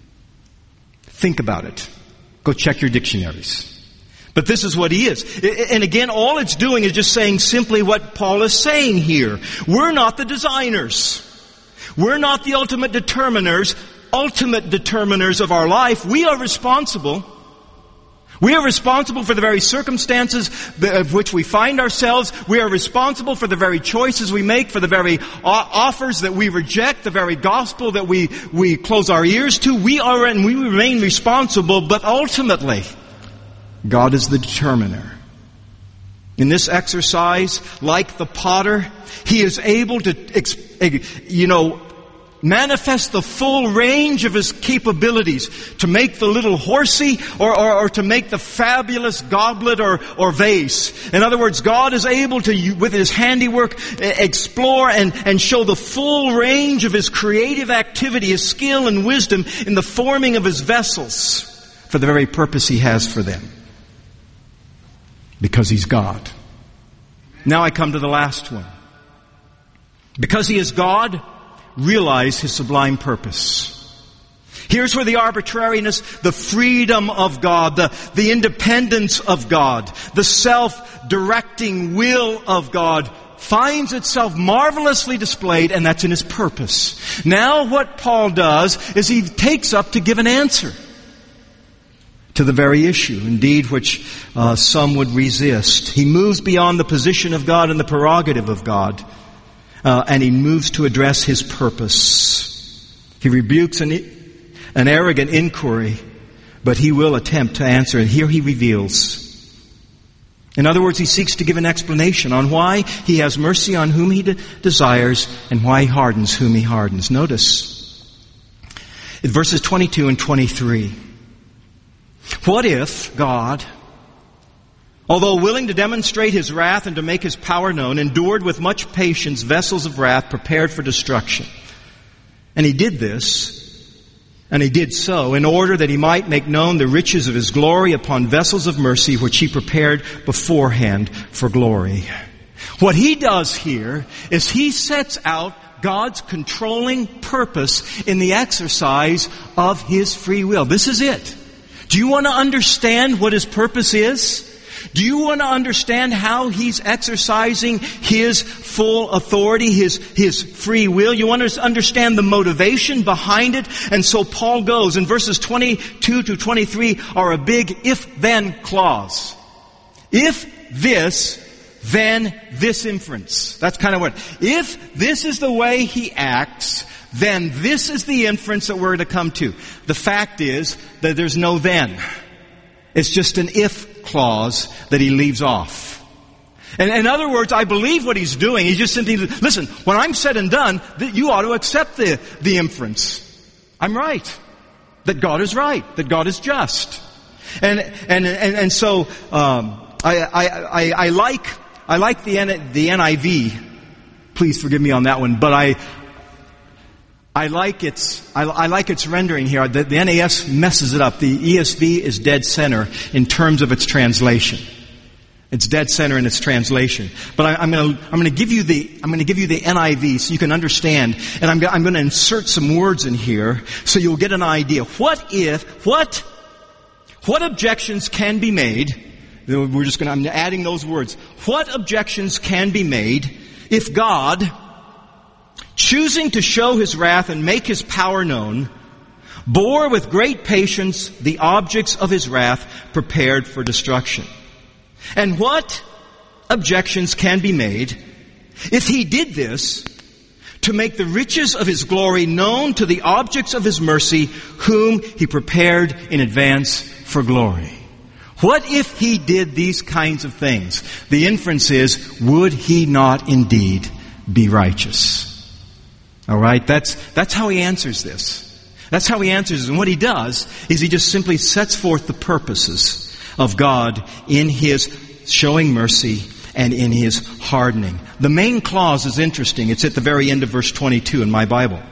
Think about it. Go check your dictionaries. But this is what he is. And again, all it's doing is just saying simply what Paul is saying here. We're not the designers. We're not the ultimate determiners, ultimate determiners of our life. We are responsible. We are responsible for the very circumstances of which we find ourselves. We are responsible for the very choices we make, for the very offers that we reject, the very gospel that we, we close our ears to. We are and we remain responsible, but ultimately, God is the determiner. In this exercise, like the potter, he is able to, you know, manifest the full range of his capabilities to make the little horsey or, or, or to make the fabulous goblet or, or vase. In other words, God is able to, with his handiwork, explore and, and show the full range of his creative activity, his skill and wisdom in the forming of his vessels for the very purpose he has for them. Because he's God. Now I come to the last one. Because he is God, realize his sublime purpose. Here's where the arbitrariness, the freedom of God, the, the independence of God, the self-directing will of God finds itself marvelously displayed, and that's in his purpose. Now what Paul does is he takes up to give an answer to the very issue, indeed, which uh, some would resist. He moves beyond the position of God and the prerogative of God, uh, and he moves to address his purpose. He rebukes an, an arrogant inquiry, but he will attempt to answer, and here he reveals. In other words, he seeks to give an explanation on why he has mercy on whom he de- desires and why he hardens whom he hardens. Notice in verses twenty-two and twenty-three. What if God, although willing to demonstrate his wrath and to make his power known, endured with much patience vessels of wrath prepared for destruction? And he did this, and he did so, in order that he might make known the riches of his glory upon vessels of mercy, which he prepared beforehand for glory. What he does here is he sets out God's controlling purpose in the exercise of his free will. This is it. Do you want to understand what his purpose is? Do you want to understand how he's exercising his full authority, his, his free will? You want to understand the motivation behind it? And so Paul goes, and verses twenty-two to twenty-three are a big if-then clause. If this, then this inference. That's kind of what. If this is the way he acts, then this is the inference that we're to come to. The fact is that there's no then. It's just an if clause that he leaves off. And in other words, I believe what he's doing. He's just simply, listen, when I'm said and done, you ought to accept the, the inference. I'm right. that God is right, that God is just. And and and, and so um, I, I I I like I like the N, the N I V. Please forgive me on that one, but I I like its I, I like its rendering here. The, the N A S messes it up. The E S V is dead center in terms of its translation. It's dead center in its translation. But I, I'm going to I'm going to give you the I'm going to give you the N I V so you can understand. And I'm I'm going to insert some words in here so you'll get an idea. What if what what objections can be made? We're just going to I'm adding those words. What objections can be made if God, choosing to show His wrath and make His power known, bore with great patience the objects of His wrath prepared for destruction? And what objections can be made if He did this to make the riches of His glory known to the objects of His mercy, whom He prepared in advance for glory? What if He did these kinds of things? The inference is, would He not indeed be righteous? All right, that's that's how He answers this. That's how He answers it. And what He does is He just simply sets forth the purposes of God in His showing mercy and in His hardening. The main clause is interesting. It's at the very end of verse twenty-two in my Bible.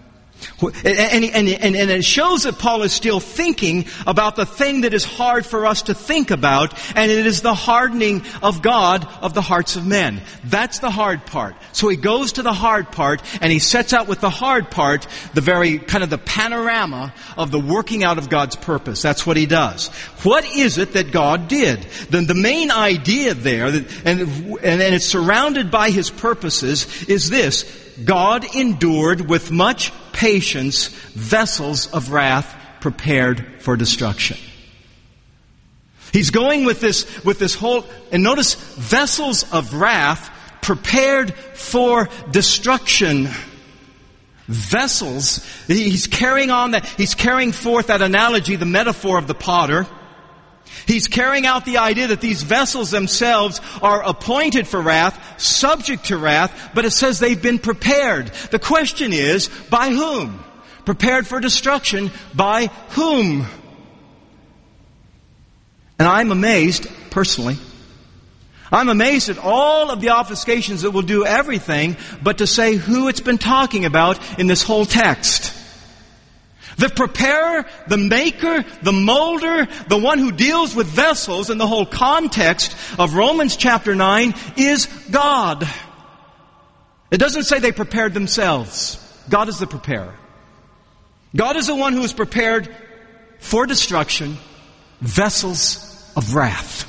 And, and, and, and it shows that Paul is still thinking about the thing that is hard for us to think about, and it is the hardening of God of the hearts of men. That's the hard part. So he goes to the hard part, and he sets out with the hard part the very kind of the panorama of the working out of God's purpose. That's what he does. What is it that God did? The, the main idea there, and, and, and it's surrounded by His purposes, is this: God endured with much patience vessels of wrath prepared for destruction. He's going with this, with this whole, and notice, vessels of wrath prepared for destruction. Vessels, he's carrying on that, he's carrying forth that analogy, the metaphor of the potter. He's carrying out the idea that these vessels themselves are appointed for wrath, subject to wrath, but it says they've been prepared. The question is, by whom? Prepared for destruction, by whom? And I'm amazed, personally, I'm amazed at all of the obfuscations that will do everything but to say who it's been talking about in this whole text. The preparer, the maker, the molder, the one who deals with vessels in the whole context of Romans chapter nine is God. It doesn't say they prepared themselves. God is the preparer. God is the one who is prepared for destruction, vessels of wrath.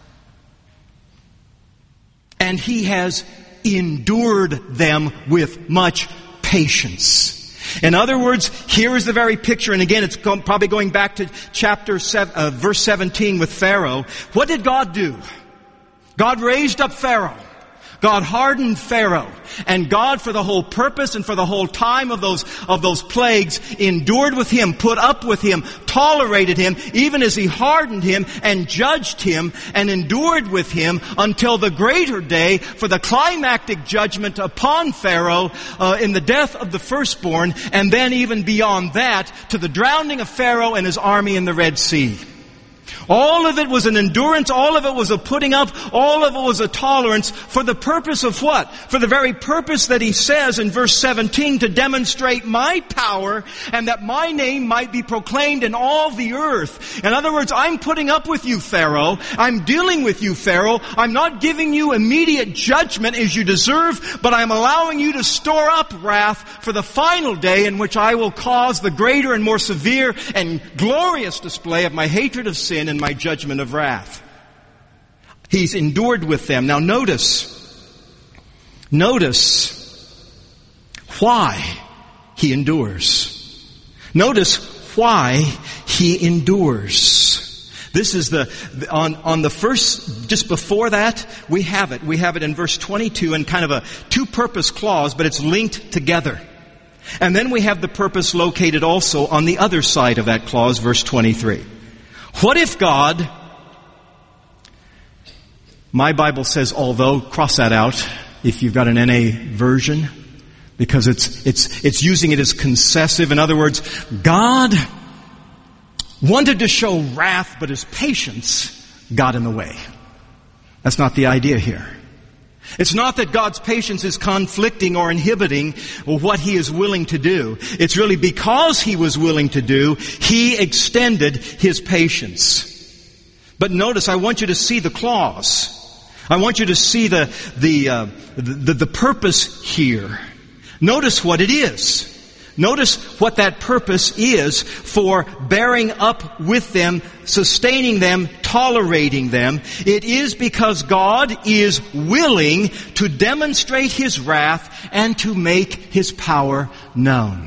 And He has endured them with much patience. In other words, here is the very picture, and again, it's probably going back to chapter seven, uh, verse seventeen with Pharaoh. What did God do? God raised up Pharaoh. God hardened Pharaoh. And God, for the whole purpose and for the whole time of those, of those plagues, endured with him, put up with him, tolerated him, even as he hardened him and judged him and endured with him until the greater day for the climactic judgment upon Pharaoh uh, in the death of the firstborn, and then even beyond that to the drowning of Pharaoh and his army in the Red Sea. All of it was an endurance, all of it was a putting up, all of it was a tolerance for the purpose of what? For the very purpose that he says in verse seventeen, to demonstrate my power and that my name might be proclaimed in all the earth. In other words, I'm putting up with you, Pharaoh. I'm dealing with you, Pharaoh. I'm not giving you immediate judgment as you deserve, but I'm allowing you to store up wrath for the final day in which I will cause the greater and more severe and glorious display of my hatred of sin and my judgment of wrath. He's endured with them. Now notice, notice why he endures. Notice why he endures. This is the, on, on the first, just before that, we have it. We have it in verse twenty-two in kind of a two-purpose clause, but it's linked together. And then we have the purpose located also on the other side of that clause, verse twenty-three. What if God, my Bible says although, cross that out if you've got an N A version, because it's, it's, it's using it as concessive. In other words, God wanted to show wrath, but his patience got in the way. That's not the idea here. It's not that God's patience is conflicting or inhibiting what He is willing to do. It's really because He was willing to do, He extended His patience. But notice, I want you to see the clause. I want you to see the, the, uh, the, the purpose here. Notice what it is. Notice what that purpose is for bearing up with them, sustaining them, tolerating them. It is because God is willing to demonstrate His wrath and to make His power known.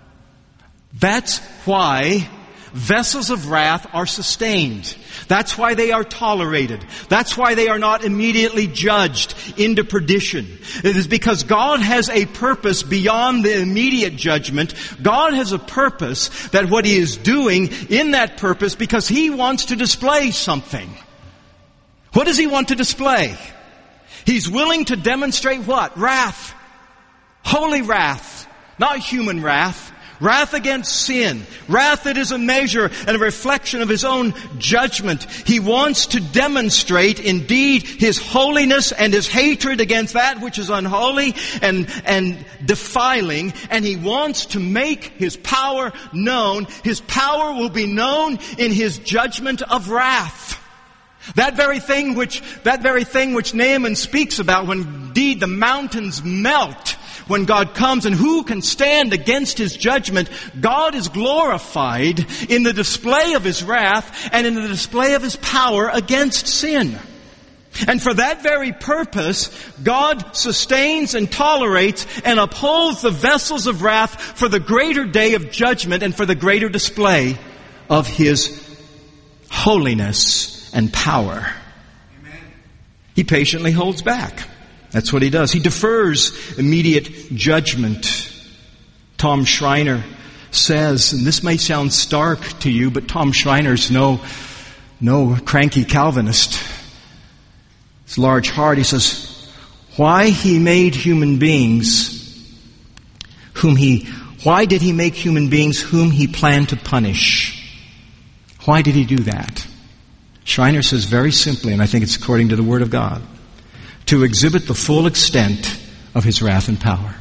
That's why vessels of wrath are sustained. That's why they are tolerated. That's why they are not immediately judged into perdition. It is because God has a purpose beyond the immediate judgment. God has a purpose that what He is doing in that purpose because He wants to display something. What does He want to display? He's willing to demonstrate what? Wrath. Holy wrath. Not human wrath. Wrath against sin. Wrath that is a measure and a reflection of His own judgment. He wants to demonstrate indeed His holiness and His hatred against that which is unholy and, and defiling. And He wants to make His power known. His power will be known in His judgment of wrath. That very thing which, that very thing which Naaman speaks about when indeed the mountains melt. When God comes, and who can stand against His judgment? God is glorified in the display of His wrath and in the display of His power against sin. And for that very purpose, God sustains and tolerates and upholds the vessels of wrath for the greater day of judgment and for the greater display of His holiness and power. Amen. He patiently holds back. That's what He does. He defers immediate judgment. Tom Schreiner says, and this may sound stark to you, but Tom Schreiner's no, no cranky Calvinist. His large heart, he says, why He made human beings whom He, why did He make human beings whom He planned to punish? Why did He do that? Schreiner says very simply, and I think it's according to the Word of God, to exhibit the full extent of His wrath and power.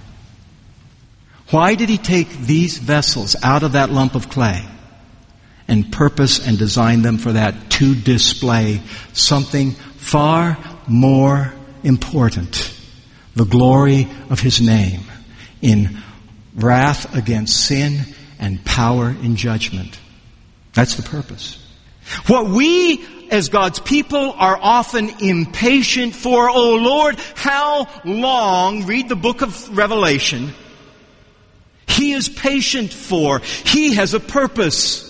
Why did He take these vessels out of that lump of clay and purpose and design them for that? To display something far more important. The glory of His name in wrath against sin and power in judgment. That's the purpose. What we as God's people are often impatient for, oh Lord, how long, read the book of Revelation, He is patient for. He has a purpose.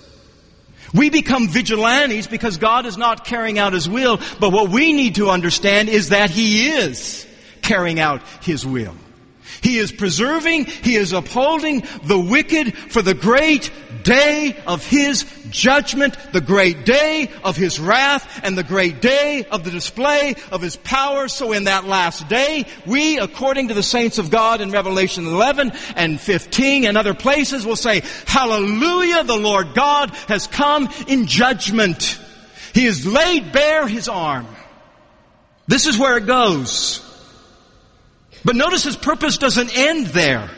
We become vigilantes because God is not carrying out His will, but what we need to understand is that He is carrying out His will. He is preserving, He is upholding the wicked for the great day of His judgment, the great day of His wrath, and the great day of the display of His power. So in that last day, we, according to the saints of God in Revelation eleven and fifteen and other places, will say, hallelujah, the Lord God has come in judgment. He has laid bare His arm. This is where it goes. But notice His purpose doesn't end there.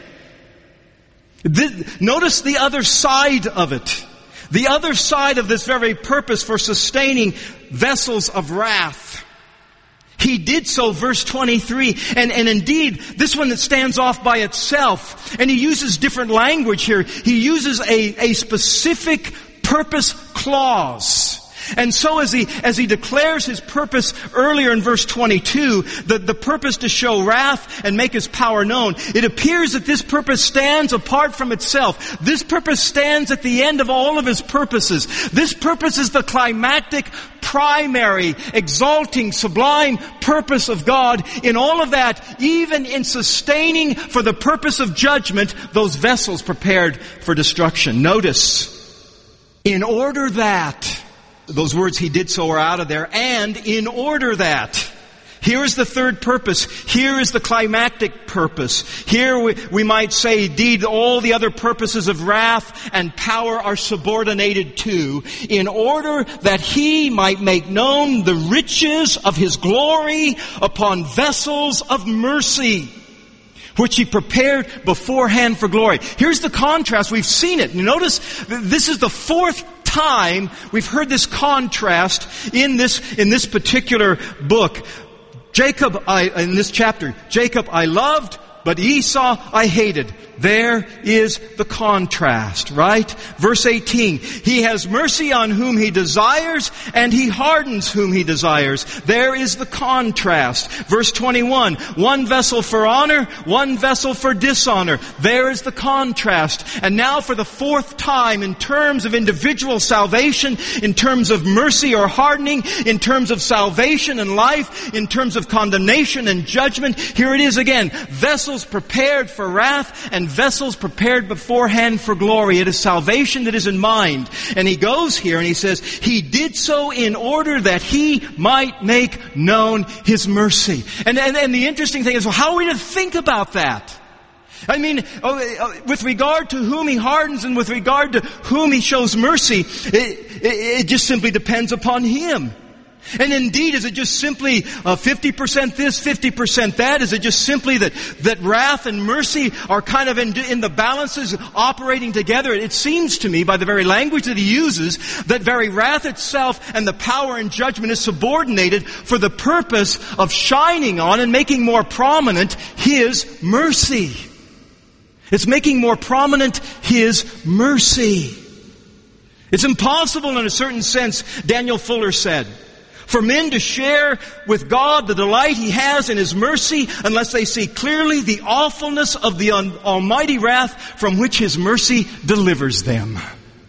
This, notice the other side of it. The other side of this very purpose for sustaining vessels of wrath. He did so, verse twenty-three. And, and indeed, this one that stands off by itself. And he uses different language here. He uses a, a specific purpose clause. And so as he, as he declares his purpose earlier in verse twenty-two, the, the purpose to show wrath and make His power known, it appears that this purpose stands apart from itself. This purpose stands at the end of all of His purposes. This purpose is the climactic, primary, exalting, sublime purpose of God. In all of that, even in sustaining for the purpose of judgment, those vessels prepared for destruction. Notice, in order that, those words, He did so, are out of there. And in order that. Here is the third purpose. Here is the climactic purpose. Here we, we might say, indeed, all the other purposes of wrath and power are subordinated to, in order that He might make known the riches of His glory upon vessels of mercy, which He prepared beforehand for glory. Here's the contrast. We've seen it. You notice, this is the fourth time we've heard this contrast in this, in this particular book. Jacob, I, in this chapter, Jacob I loved, but Esau I hated. There is the contrast, right? Verse eighteen, He has mercy on whom He desires, and He hardens whom He desires. There is the contrast. Verse twenty-one, one vessel for honor, one vessel for dishonor. There is the contrast. And now for the fourth time, in terms of individual salvation, in terms of mercy or hardening, in terms of salvation and life, in terms of condemnation and judgment, here it is again. Vessels prepared for wrath and vessels prepared beforehand for glory. It is salvation that is in mind. And he goes here and he says, He did so in order that He might make known His mercy. And, and, and the interesting thing is, well, how are we to think about that? I mean, with regard to whom He hardens and with regard to whom He shows mercy, it, it, it just simply depends upon Him. And indeed, is it just simply uh, fifty percent this, fifty percent that? Is it just simply that, that wrath and mercy are kind of in, in the balances operating together? It seems to me, by the very language that he uses, that very wrath itself and the power and judgment is subordinated for the purpose of shining on and making more prominent His mercy. It's making more prominent His mercy. It's impossible in a certain sense, Daniel Fuller said, for men to share with God the delight He has in His mercy unless they see clearly the awfulness of the almighty wrath from which His mercy delivers them.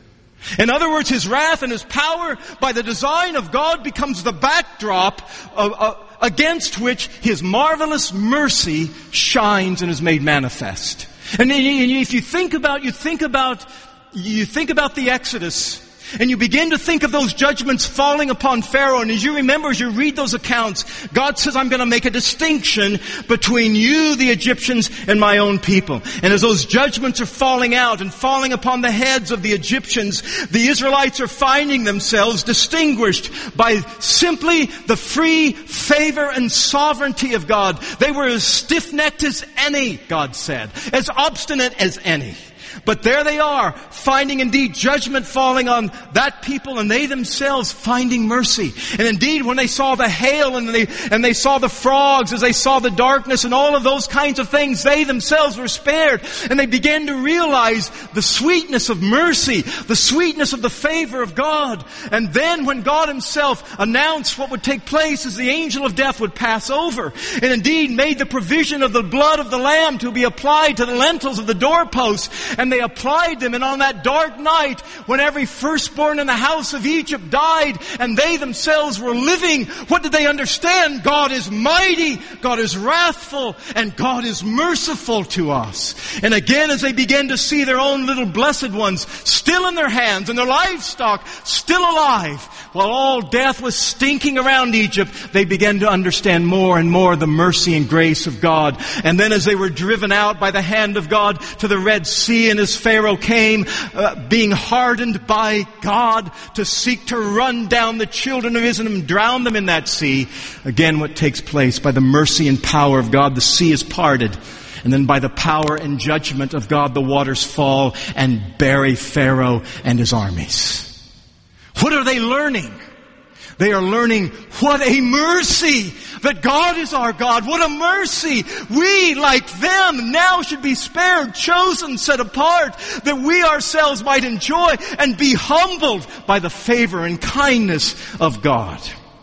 In other words, His wrath and His power by the design of God becomes the backdrop of, uh, against which His marvelous mercy shines and is made manifest. And if you think about, you think about, you think about the Exodus, and you begin to think of those judgments falling upon Pharaoh. And as you remember, as you read those accounts, God says, I'm going to make a distinction between you, the Egyptians, and my own people. And as those judgments are falling out and falling upon the heads of the Egyptians, the Israelites are finding themselves distinguished by simply the free favor and sovereignty of God. They were as stiff-necked as any, God said, as obstinate as any. But there they are, finding indeed judgment falling on that people, and they themselves finding mercy. And indeed, when they saw the hail and they, and they saw the frogs, as they saw the darkness and all of those kinds of things, they themselves were spared. And they began to realize the sweetness of mercy, the sweetness of the favor of God. And then when God Himself announced what would take place as the angel of death would pass over, and indeed made the provision of the blood of the Lamb to be applied to the lintels of the doorposts, and they applied them, and on that dark night, when every firstborn in the house of Egypt died, and they themselves were living, what did they understand? God is mighty, God is wrathful, and God is merciful to us. And again, as they began to see their own little blessed ones still in their hands, and their livestock still alive, while all death was stinking around Egypt, they began to understand more and more the mercy and grace of God. And then as they were driven out by the hand of God to the Red Sea, and as Pharaoh came, uh, being hardened by God to seek to run down the children of Israel and drown them in that sea, again what takes place? By the mercy and power of God, the sea is parted. And then by the power and judgment of God, the waters fall and bury Pharaoh and his armies. What are they learning? They are learning what a mercy that God is our God. What a mercy. We, like them, now should be spared, chosen, set apart, that we ourselves might enjoy and be humbled by the favor and kindness of God.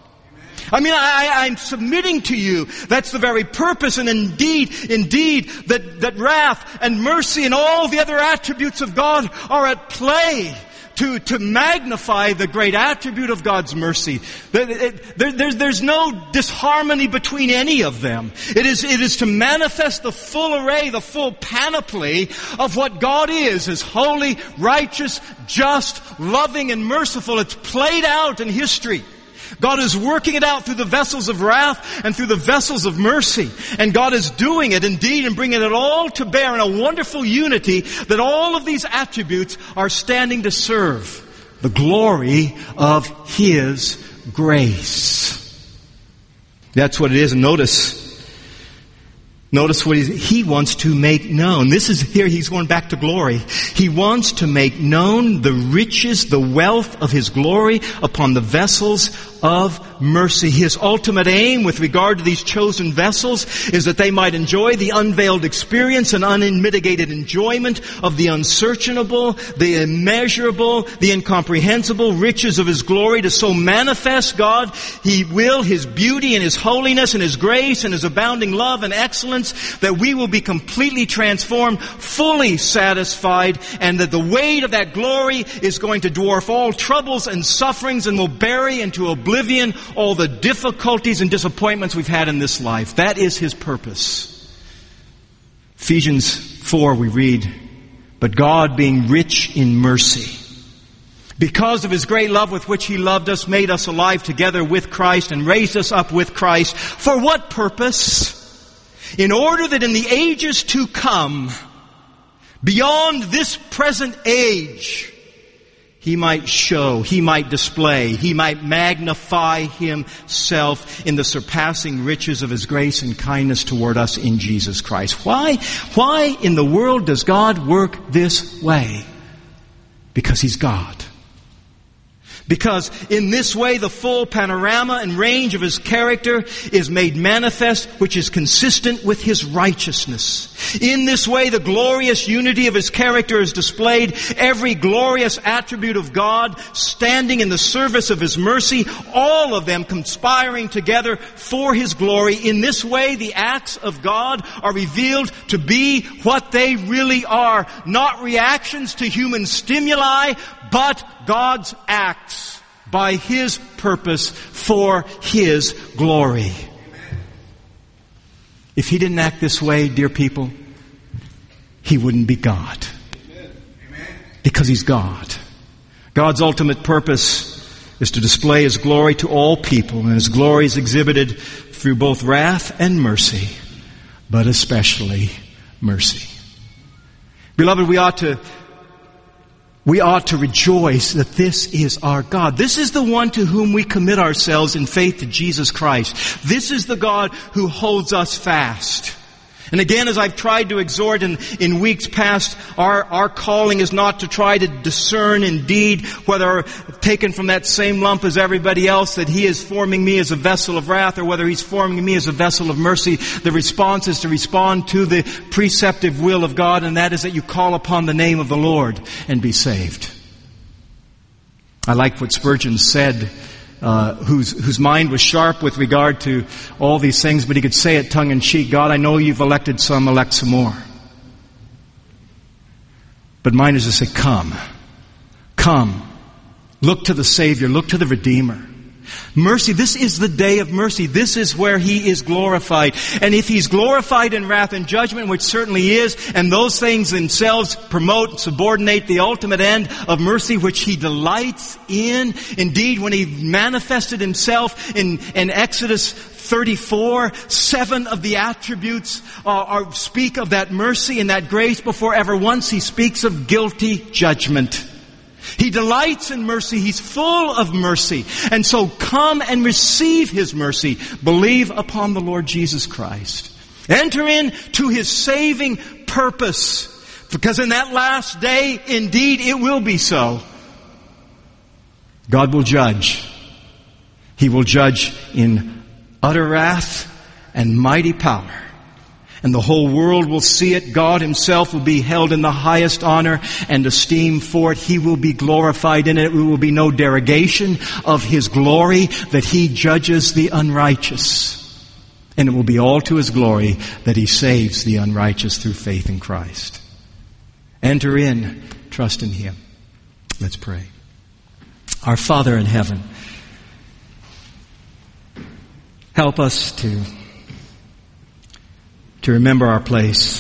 I mean, I, I'm submitting to you. That's the very purpose, and indeed, indeed, that, that wrath and mercy and all the other attributes of God are at play. To, to magnify the great attribute of God's mercy. There, there, there's, there's no disharmony between any of them. It is, it is to manifest the full array, the full panoply of what God is, as holy, righteous, just, loving, and merciful. It's played out in history. God is working it out through the vessels of wrath and through the vessels of mercy. And God is doing it indeed and bringing it all to bear in a wonderful unity that all of these attributes are standing to serve the glory of His grace. That's what it is. And notice, notice what he, he wants to make known. This is here, he's going back to glory. He wants to make known the riches, the wealth of His glory upon the vessels of mercy. His ultimate aim with regard to these chosen vessels is that they might enjoy the unveiled experience and unmitigated enjoyment of the unsearchable, the immeasurable, the incomprehensible riches of His glory, to so manifest God, He will, His beauty and His holiness and His grace and His abounding love and excellence, that we will be completely transformed, fully satisfied, and that the weight of that glory is going to dwarf all troubles and sufferings and will bury into oblivion all the difficulties and disappointments we've had in this life. That is His purpose. Ephesians four we read, "But God, being rich in mercy, because of His great love with which He loved us, made us alive together with Christ and raised us up with Christ." For what purpose? In order that in the ages to come, beyond this present age, He might show, He might display, He might magnify Himself in the surpassing riches of His grace and kindness toward us in Jesus Christ. Why? Why in the world does God work this way? Because He's God. Because in this way the full panorama and range of His character is made manifest, which is consistent with His righteousness. In this way the glorious unity of His character is displayed, every glorious attribute of God standing in the service of His mercy, all of them conspiring together for His glory. In this way the acts of God are revealed to be what they really are, not reactions to human stimuli, but God's acts by His purpose for His glory. If He didn't act this way, dear people, He wouldn't be God. Because He's God. God's ultimate purpose is to display His glory to all people, and His glory is exhibited through both wrath and mercy, but especially mercy. Beloved, we ought to We ought to rejoice that this is our God. This is the one to whom we commit ourselves in faith to Jesus Christ. This is the God who holds us fast. And again, as I've tried to exhort in, in weeks past, our, our calling is not to try to discern indeed whether, taken from that same lump as everybody else, that He is forming me as a vessel of wrath or whether He's forming me as a vessel of mercy. The response is to respond to the preceptive will of God, and that is that you call upon the name of the Lord and be saved. I like what Spurgeon said, Uh, whose, whose mind was sharp with regard to all these things, but he could say it tongue-in-cheek, "God, I know you've elected some, elect some more." But mine is to say, come, come, look to the Savior, look to the Redeemer. Mercy, this is the day of mercy. This is where He is glorified. And if He's glorified in wrath and judgment, which certainly is, and those things themselves promote, subordinate the ultimate end of mercy, which He delights in. Indeed, when He manifested Himself in, in Exodus thirty-four, seven of the attributes uh, are, speak of that mercy and that grace before ever once He speaks of guilty judgment. He delights in mercy. He's full of mercy. And so come and receive His mercy. Believe upon the Lord Jesus Christ. Enter into His saving purpose. Because in that last day, indeed, it will be so. God will judge. He will judge in utter wrath and mighty power. And the whole world will see it. God Himself will be held in the highest honor and esteem for it. He will be glorified in it. There will be no derogation of His glory, that He judges the unrighteous. And it will be all to His glory that He saves the unrighteous through faith in Christ. Enter in, trust in Him. Let's pray. Our Father in heaven, help us to to remember our place.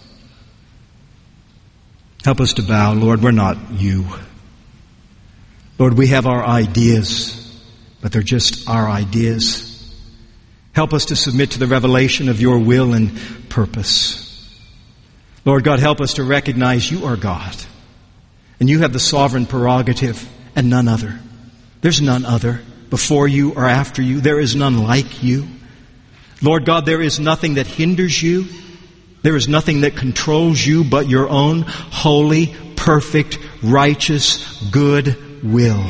Help us to bow. Lord, we're not You. Lord, we have our ideas. but they're just our ideas. Help us to submit to the revelation of your will and purpose. Lord God, help us to recognize you are God, and you have the sovereign prerogative and none other. There's none other before you or after you. There is none like you. Lord God, there is nothing that hinders you. There is nothing that controls you but your own holy, perfect, righteous, good will.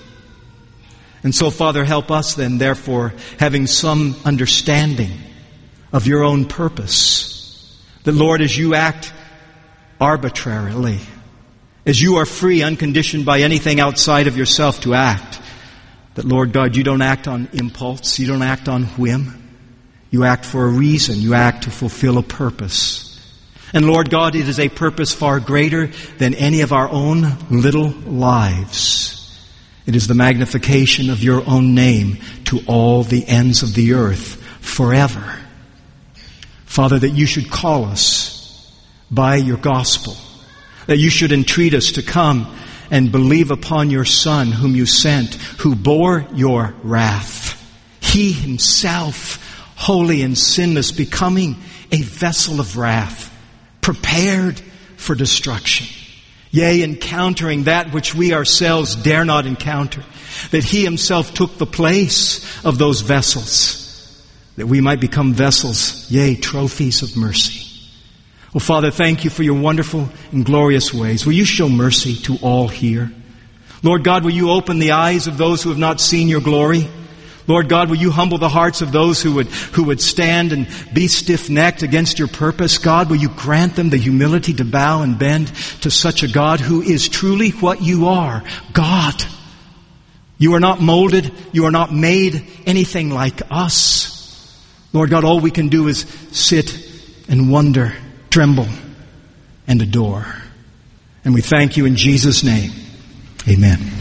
And so, Father, help us then, therefore, having some understanding of your own purpose, that, Lord, as you act arbitrarily, as you are free, unconditioned by anything outside of yourself to act, that, Lord God, you don't act on impulse, you don't act on whim. You act for a reason. You act to fulfill a purpose. And Lord God, it is a purpose far greater than any of our own little lives. It is the magnification of your own name to all the ends of the earth forever. Father, that you should call us by your gospel, that you should entreat us to come and believe upon your Son whom you sent, who bore your wrath. He himself, holy and sinless, becoming a vessel of wrath, prepared for destruction. Yea, encountering that which we ourselves dare not encounter, that he himself took the place of those vessels, that we might become vessels, yea, trophies of mercy. Well, Father, thank you for your wonderful and glorious ways. Will you show mercy to all here? Lord God, will you open the eyes of those who have not seen your glory? Lord God, will you humble the hearts of those who would, who would stand and be stiff-necked against your purpose? God, will you grant them the humility to bow and bend to such a God who is truly what you are, God. You are not molded. You are not made anything like us. Lord God, all we can do is sit and wonder, tremble, and adore. And we thank you in Jesus' name. Amen.